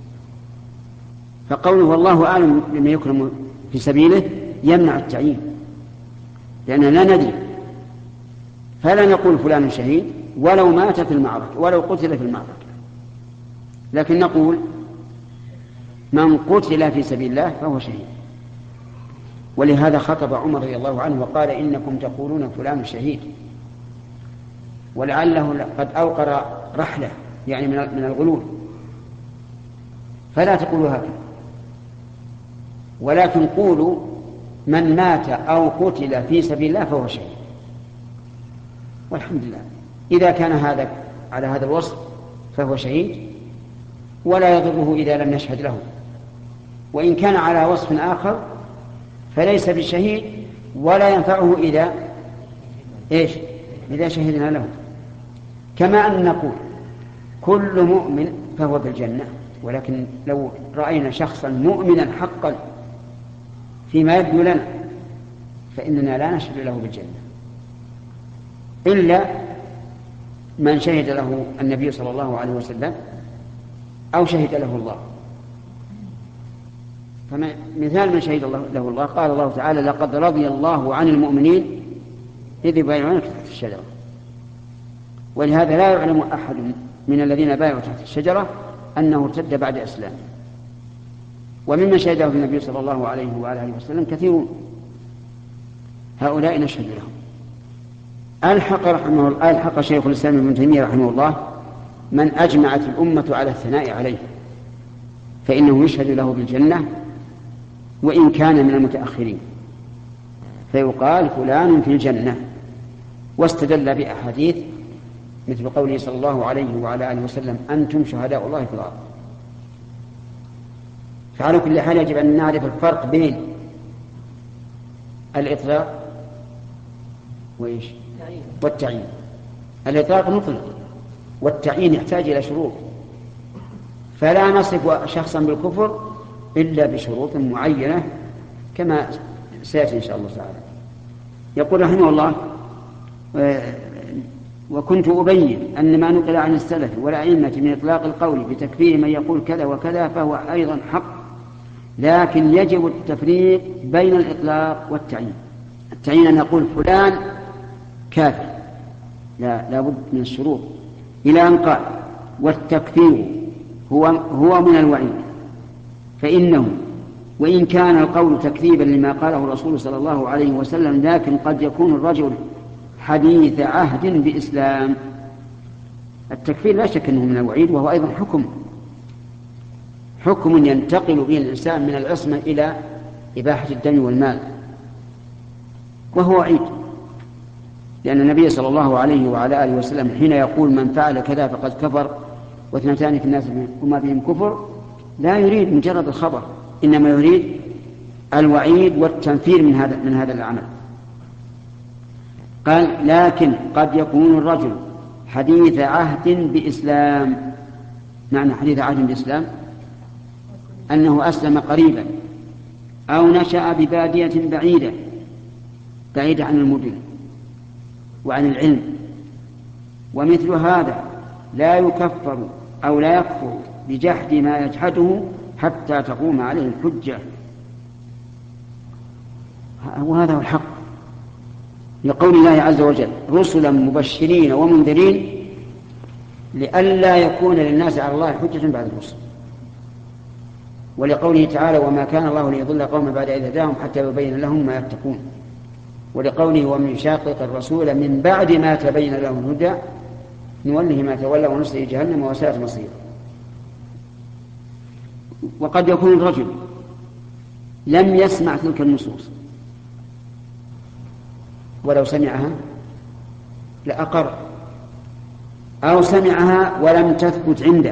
فقوله والله أعلم بمن يكلم في سبيله يمنع التعيين، لأننا لا ندري، فلا نقول فلان شهيد ولو مات في المعركة ولو قتل في المعركة، لكن نقول من قتل في سبيل الله فهو شهيد. ولهذا خطب عمر رضي الله عنه وقال: إنكم تقولون فلان شهيد، ولعله قد أوقر رحلة يعني من الغلول، فلا تقولوا هكذا، ولكن قولوا من مات أو قتل في سبيل الله فهو شهيد. والحمد لله إذا كان هذا على هذا الوصف فهو شهيد ولا يضره إذا لم نشهد له، وإن كان على وصف آخر فليس بالشهيد ولا ينفعه إذا إيش إذا شهدنا له. كما أن نقول كل مؤمن فهو بالجنة، ولكن لو رأينا شخصا مؤمنا حقا فيما يبدو لنا فإننا لا نشهد له بالجنة إلا من شهد له النبي صلى الله عليه وسلم أو شهد له الله. فمثال من شهد الله له الله قال الله تعالى: لقد رضي الله عن المؤمنين إذ يبايعونك تحت الشجرة. ولهذا لا يعلم أحد من الذين بايعوا تحت الشجرة أنه ارتد بعد إسلامه. وممن شهده النبي صلى الله عليه وآله وسلم كثيرون، هؤلاء نشهد لهم. ألحق رحمه الله ألحق شيخ الإسلام ابن تيمية رحمه الله من أجمعت الأمة على الثناء عليه فإنه يشهد له بالجنة وإن كان من المتأخرين، فيقال فلان في الجنة، واستدل بأحاديث مثل قوله صلى الله عليه وعلى آله وسلم: أنتم شهداء الله في الأرض. فعلى كل حال يجب أن نعرف الفرق بين الإطلاق وإيش؟ والتعيين. الإطلاق مطلق، والتعيين يحتاج إلى شروط، فلا نصف شخصا بالكفر إلا بشروط معينة كما سيأتي إن شاء الله تعالى. يقول رحمه الله: وكنت أبين أن ما نقل عن السلف والأئمة من إطلاق القول بتكفير من يقول كذا وكذا فهو أيضا حق، لكن يجب التفريق بين الإطلاق والتعيين. التعيين أن نقول فلان كافر، لا لابد من الشروط، إلى أن قال: والتكفير هو هو من الوعيد، فإنه وإن كان القول تكذيبا لما قاله الرسول صلى الله عليه وسلم لكن قد يكون الرجل حديث عهد بإسلام. التكفير لا شك أنه من الوعيد، وهو أيضا حكم حكم ينتقل به الإنسان من العصمة إلى إباحة الدم والمال، وهو وعيد، لأن النبي صلى الله عليه وعلى آله وسلم حين يقول: من فعل كذا فقد كفر واثنتان في الناس وما بهم كفر، لا يريد مجرد الخبر، إنما يريد الوعيد والتنفير من هذا من هذا العمل. قال: لكن قد يكون الرجل حديث عهد بإسلام. معنى حديث عهد بإسلام أنه أسلم قريبا أو نشأ ببادية بعيدة بعيدة عن المدن وعن العلم، ومثل هذا لا يكفر أو لا يكفر بجحد ما يجحده حتى تقوم عليه الحجة. وهذا هو الحق، لقول الله عز وجل: رسلا مبشرين ومنذرين لئلا يكون للناس على الله حجة بعد الرسل. ولقوله تعالى: وما كان الله ليضل قوما بعد إذ هداهم حتى يبين لهم ما يتقون. ولقوله: ومن يشاقق الرسول من بعد ما تبين له الهدى نوله ما تولى ونصله جهنم وساءت مصيره. وقد يكون الرجل لم يسمع تلك النصوص، ولو سمعها لأقر، أو سمعها ولم تثبت عنده،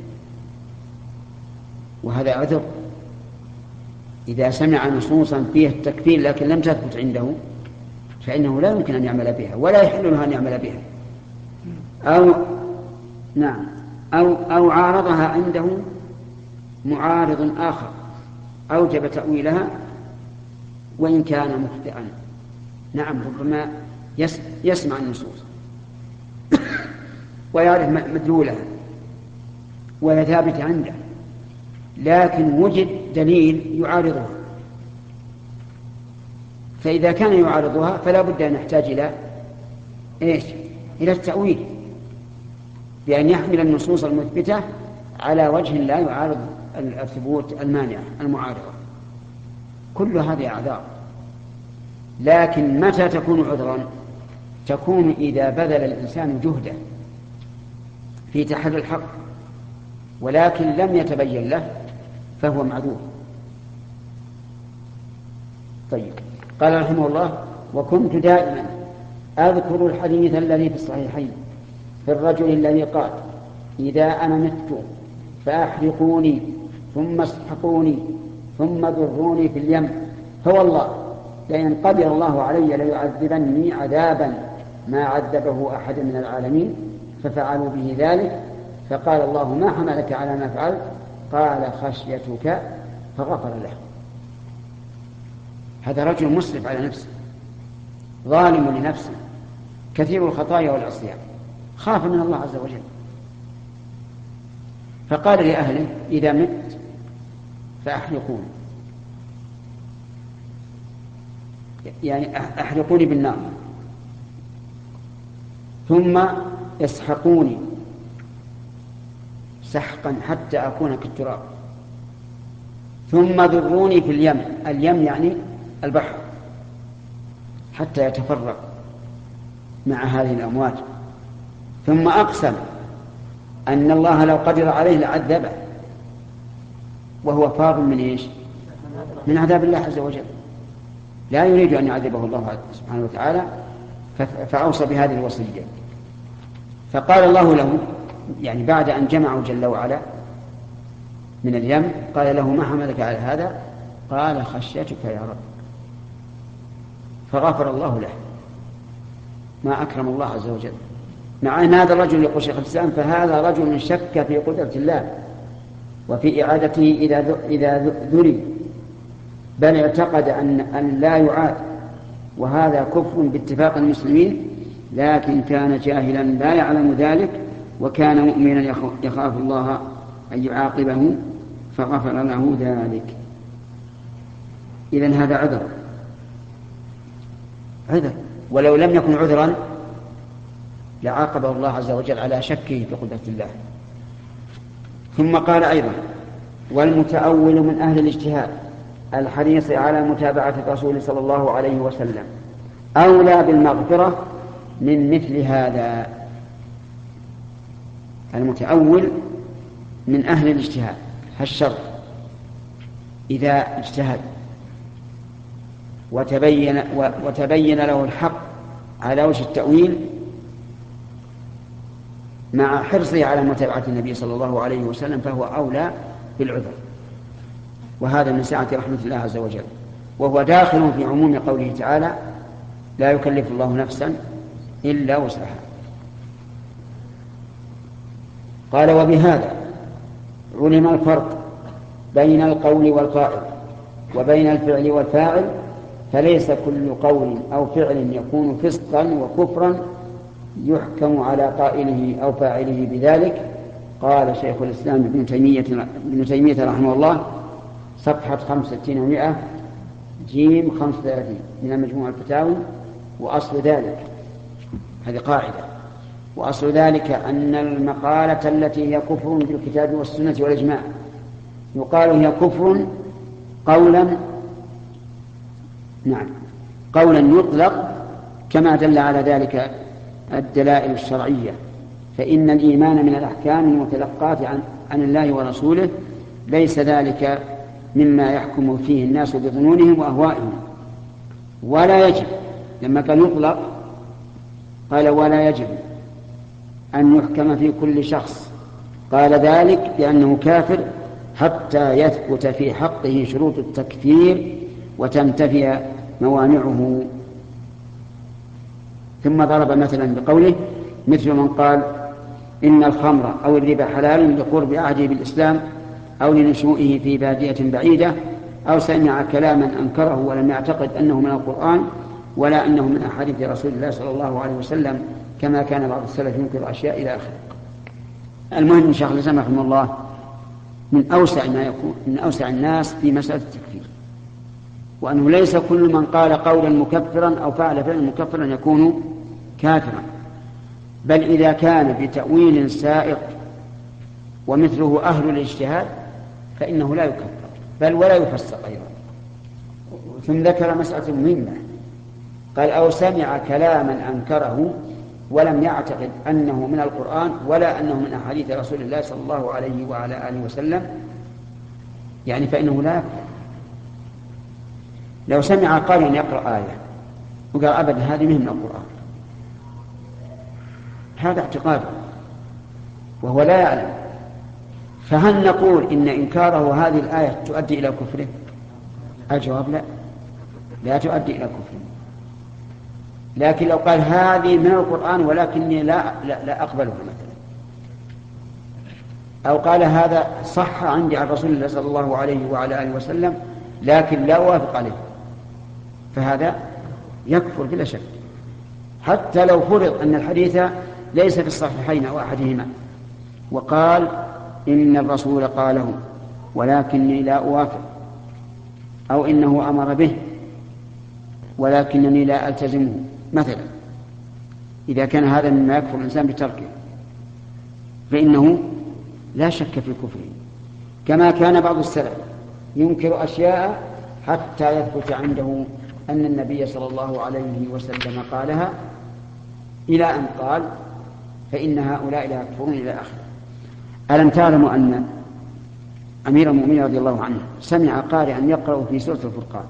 وهذا عذر. إذا سمع نصوصا فيها التكفير لكن لم تثبت عنده فإنه لا يمكن أن يعمل بها ولا يحل له أن يعمل بها، أو نعم أو أو عارضها عنده معارض آخر أوجب تأويلها وإن كان مخطئا. نعم، ربما يسمع النصوص ويعرف مدلولها وهي ثابتة عنده، لكن وجد دليل يعارضها، فإذا كان يعارضها فلا بد أن يحتاج إلى إيش؟ إلى التأويل، بأن يحمل النصوص المثبتة على وجه لا يعارض الثبوت المانع المعارضة. كل هذه أعذار، لكن متى تكون عذرا؟ تكون إذا بذل الإنسان جهده في تحري الحق ولكن لم يتبين له فهو معذور. طيب، قال رحمه الله: وكنت دائما أذكر الحديث الذي في الصحيحين في الرجل الذي قال: إذا أنا مت فأحرقوني ثم اسحقوني ثم ذروني في اليم، فوالله لئن قدر الله علي ليعذبني عذابا ما عذبه أحد من العالمين ففعلوا به ذلك، فقال الله ما حملك على ما فعلت؟ قال خشيتك، فغفر له. هذا رجل مسرف على نفسه، ظالم لنفسه، كثير الخطايا والعصيان، خاف من الله عز وجل، فقال لأهله إذا مت فأحرقوني، يعني أحرقوني بالنار ثم يسحقوني سحقا حتى أكون كالتراب، ثم ذروني في اليم، اليم يعني البحر، حتى يتفرق مع هذه الأمواج، ثم أقسم أن الله لو قدر عليه لعذبه، وهو فاض من إيش؟ من عذاب الله عز وجل، لا يريد أن يعذبه الله سبحانه وتعالى، فأوصى بهذه الوصية. فقال الله له، يعني بعد أن جمعوا جل وعلا من اليم، قال له ما حملك على هذا؟ قال خشيتك يا رب، فغفر الله له. ما أكرم الله عز وجل، مع أن هذا الرجل يقول شيخ الإسلام فهذا رجل شك في قدرة الله وفي إعادته إذا ذري، بل اعتقد أن, أن لا يعاد، وهذا كفر باتفاق المسلمين، لكن كان جاهلا لا يعلم ذلك، وكان مؤمنا يخاف الله أن يعاقبه فغفر له ذلك. إذن هذا عذر عذر، ولو لم يكن عذرا لعاقبه الله عز وجل على شكه في قدرة الله. ثم قال أيضا والمتأول من أهل الاجتهاد الحريص على متابعة الرسول صلى الله عليه وسلم أولى بالمغفرة من مثل هذا. المتأول من أهل الاجتهاد هالشرط إذا اجتهد وتبين, وتبين له الحق على وجه التأويل مع حرصه على متابعة النبي صلى الله عليه وسلم فهو أولى بالعذر، وهذا من سعة رحمة الله عز وجل، وهو داخل في عموم قوله تعالى لا يكلف الله نفسا إلا وسعها. قال وبهذا علم الفرق بين القول والقائل وبين الفعل والفاعل، فليس كل قول أو فعل يكون فسقا وكفرا يحكم على قائله أو فاعله بذلك. قال شيخ الإسلام ابن تيمية, ابن تيمية رحمه الله صفحة خمسة وستين ومائة جيم خمسة وثلاثين من مجموع الفتاوى، وأصل ذلك هذه قاعدة، وأصل ذلك أن المقالة التي هي كفر بالكتاب والسنة والإجماع يقال هي كفر قولا نعم قولا يطلق كما دل على ذلك الدلائل الشرعية، فإن الإيمان من الأحكام المتلقاة عن, عن الله ورسوله ليس ذلك مما يحكم فيه الناس بظنونهم وأهوائهم، ولا يجب لما كان يطلق قال ولا يجب أن يحكم في كل شخص، قال ذلك لأنه كافر حتى يثبت في حقه شروط التكفير وتنتفي موانعه. ثم ضرب مثلا بقوله مثل من قال إن الخمر أو الربا حلال لقرب عهده بالإسلام أو لنشوئه في بادية بعيدة، أو سمع كلاما أنكره ولم يعتقد أنه من القرآن ولا أنه من أحاديث رسول الله صلى الله عليه وسلم كما كان بعض السلف ينكر أشياء إلى آخره. المهم شيخ الإسلام رحمه الله من أوسع ما يكون من أوسع الناس في مسألة التكفير، وأنه ليس كل من قال قولا مكفرا أو فعل فعلا مكفرا يكون كافرا، بل إذا كان بتأويل سائق ومثله أهل الاجتهاد فإنه لا يكفر بل ولا يفسق أيضا. ثم ذكر مسألة مهمة، قال أو سمع كلاما أنكره ولم يعتقد أنه من القرآن ولا أنه من أحاديث رسول الله صلى الله عليه وعلى آله وسلم، يعني فإنه لا يكفر. لو سمع قال أن يقرأ آية وقال أبدا هذه من القرآن، هذا اعتقاده وهو لا يعلم، فهل نقول إن إنكاره هذه الآية تؤدي إلى كفره؟ الجواب لا، لا تؤدي إلى كفره، لكن لو قال هذه من القرآن ولكني لا, لا, لا أقبلها مثلا، أو قال هذا صح عندي عن رسول الله صلى الله عليه وعلى آله وسلم لكن لا أوافق عليه، فهذا يكفر بلا شك، حتى لو فرض أن الحديث ليس في الصحيحين أو أحدهما وقال إن الرسول قاله ولكني لا أوافق، أو إنه أمر به ولكنني لا ألتزمه مثلا. إذا كان هذا مما يكفر الإنسان بتركه فإنه لا شك في كفره، كما كان بعض السلف ينكر أشياء حتى يثبت عنده أن النبي صلى الله عليه وسلم قالها، إلى أن قال فإن هؤلاء لا يكفرون إلى آخره. ألم تعلموا أن أمير المؤمنين رضي الله عنه سمع قارئا يقرأ في سورة الفرقان،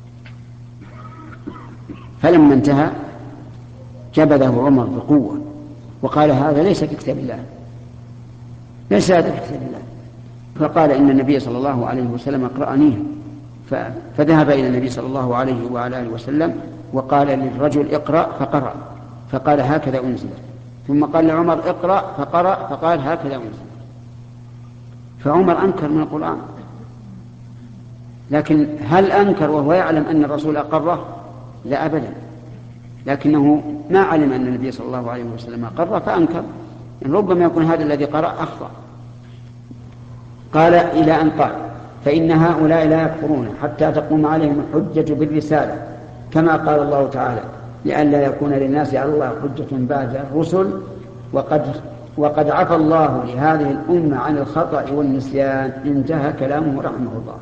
فلما انتهى جبده عمر بقوة وقال هذا ليس في كتاب الله، ليس هذا في كتاب الله. فقال إن النبي صلى الله عليه وسلم أقرأنيه، فذهب إلى النبي صلى الله عليه وعلى آله وسلم وقال للرجل اقرأ فقرأ، فقال هكذا أنزل. ثم قال لعمر اقرأ فقرأ، فقال هكذا أنزل. فعمر أنكر من القرآن، لكن هل أنكر وهو يعلم أن الرسول أقره؟ لا أبدا، لكنه ما علم أن النبي صلى الله عليه وسلم أقره فأنكر، إن ربما يكون هذا الذي قرأ أخطأ. قال إلى أن قال فإن هؤلاء لا يكفرون حتى تقوم عليهم الحجة بالرسالة، كما قال الله تعالى لئلا يكون للناس على الله حجة بعد الرسل وقد, وقد عفى الله لهذه الأمة عن الخطأ والنسيان. انتهى كلامه رحمه الله.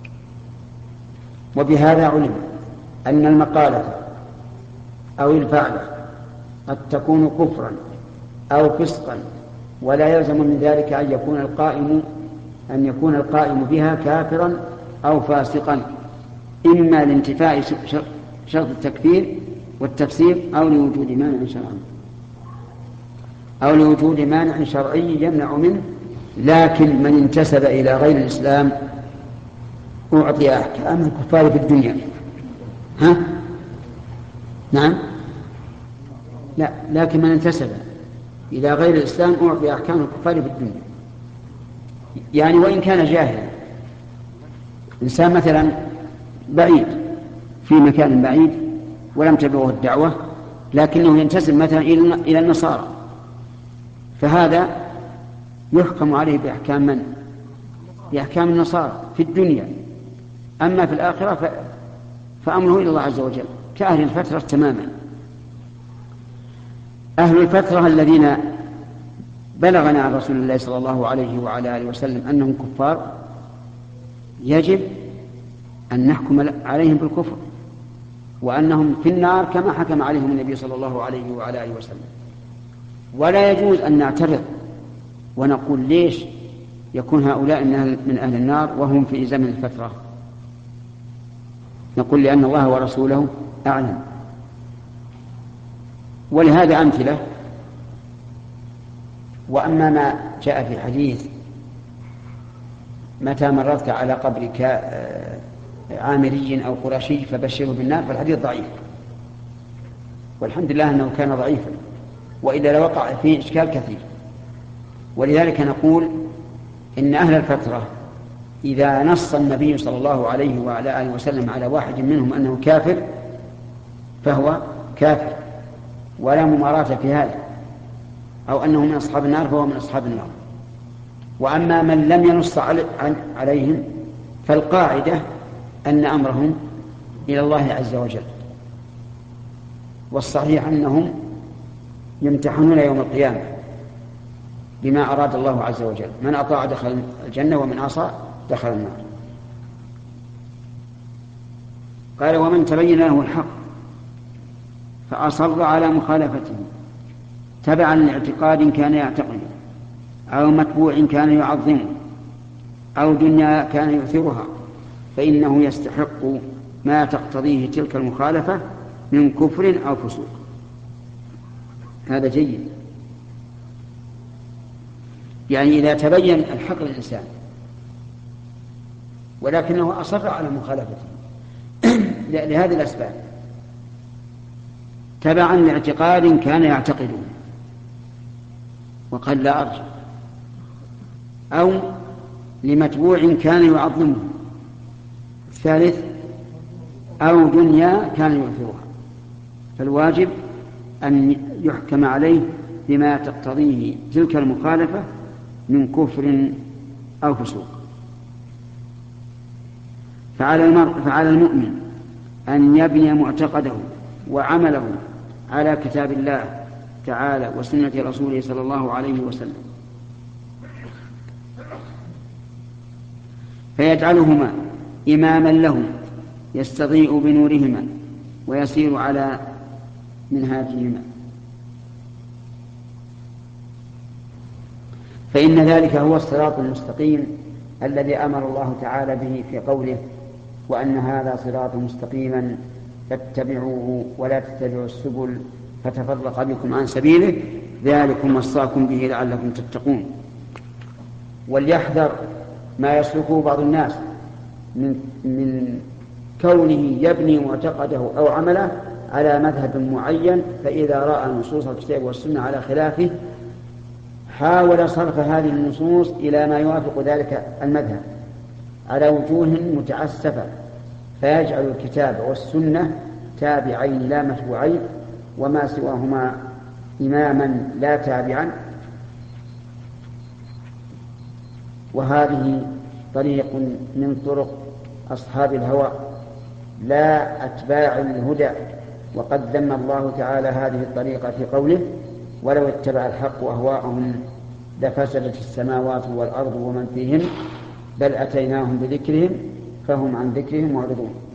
وبهذا علم أن المقالة أو الفعلة قد تكون كفرا أو فسقا، ولا يلزم من ذلك أن يكون القائم أن يكون القائم بها كافرا أو فاسقا، إما لانتفاء شرط التكفير والتفسير أو لوجود مانع شرعي أو لوجود مانع شرعي يمنع منه. لكن من انتسب إلى غير الإسلام أعطي أحكام الكفار في الدنيا. ها؟ نعم؟ لا، لكن من انتسب إلى غير الإسلام أعطي أحكام الكفار في الدنيا، يعني وإن كان جاهلا. إنسان مثلا بعيد في مكان بعيد ولم تبلغه الدعوة، لكنه ينتسب مثلا إلى النصارى، فهذا يحكم عليه بأحكام من؟ بأحكام النصارى في الدنيا. أما في الآخرة فأمره إلى الله عز وجل، كأهل الفترة تماما. أهل الفترة الذين بلغنا عن رسول الله صلى الله عليه وعلى آله وسلم أنهم كفار يجب أن نحكم عليهم بالكفر وأنهم في النار كما حكم عليهم النبي صلى الله عليه وعلى آله وسلم. ولا يجوز أن نعترض ونقول ليش يكون هؤلاء من أهل النار وهم في زمن الفترة. نقول لأن الله ورسوله أعلم. ولهذا أمثلة. وأما ما جاء في حديث متى مررت على قبر عامري أو قرشي فبشره بالنار، فالحديث ضعيف، والحمد لله أنه كان ضعيفا، وإلا لوقع فيه إشكال كثير. ولذلك نقول إن أهل الفترة إذا نص النبي صلى الله عليه وعلى آله وسلم على واحد منهم أنه كافر فهو كافر ولا مماراة في هذا، أو أنه من أصحاب النار فهو من أصحاب النار. وأما من لم ينص عليهم فالقاعدة أن أمرهم إلى الله عز وجل، والصحيح أنهم يمتحنون يوم القيامة بما أراد الله عز وجل، من أطاع دخل الجنة ومن عصى دخل النار. قال ومن تبين له الحق فأصر على مخالفته تبعا لاعتقاد كان يعتقده أو متبوع كان يعظمه أو دنيا كان يؤثرها، فإنه يستحق ما تقتضيه تلك المخالفة من كفر أو فسوق. هذا جيد، يعني إذا تبين الحق للإنسان ولكنه أصر على مخالفته لهذه الأسباب، تبعا لاعتقاد كان يعتقده وقد لا أرجع، أو لمتبوع كان يعظمه. الثالث أو دنيا كان يؤثرها. فالواجب أن يحكم عليه بما تقتضيه تلك المخالفة من كفر أو فسوق. فعلى المرء فعلى المؤمن أن يبني معتقده وعمله على كتاب الله تعالى وسنة رسوله صلى الله عليه وسلم، فيجعلهما إماما له يستضيء بنورهما ويسير على منهاجهما، فإن ذلك هو الصراط المستقيم الذي أمر الله تعالى به في قوله: وأن هذا صراط مستقيما فاتبعوه ولا تتبعوا السبل فتفرق بكم عن سبيله ذلكم وصاكم به لعلكم تتقون. وليحذر ما يسلكه بعض الناس من, من كونه يبني معتقده أو عمله على مذهب معين، فإذا رأى نصوص الكتاب والسنة على خلافه حاول صرف هذه النصوص إلى ما يوافق ذلك المذهب على وجوه متعسفة، فيجعل الكتاب والسنة تابعين لا متبوعين، وما سواهما إماما لا تابعا. وهذه طريق من طرق أصحاب الهوى لا أتباع الهدى، وقد ذم الله تعالى هذه الطريقة في قوله: ولو اتبع الحق أهواءهم لفسدت السماوات والأرض ومن فيهن بل أتيناهم بذكرهم فهم عن ذكرهم معرضون.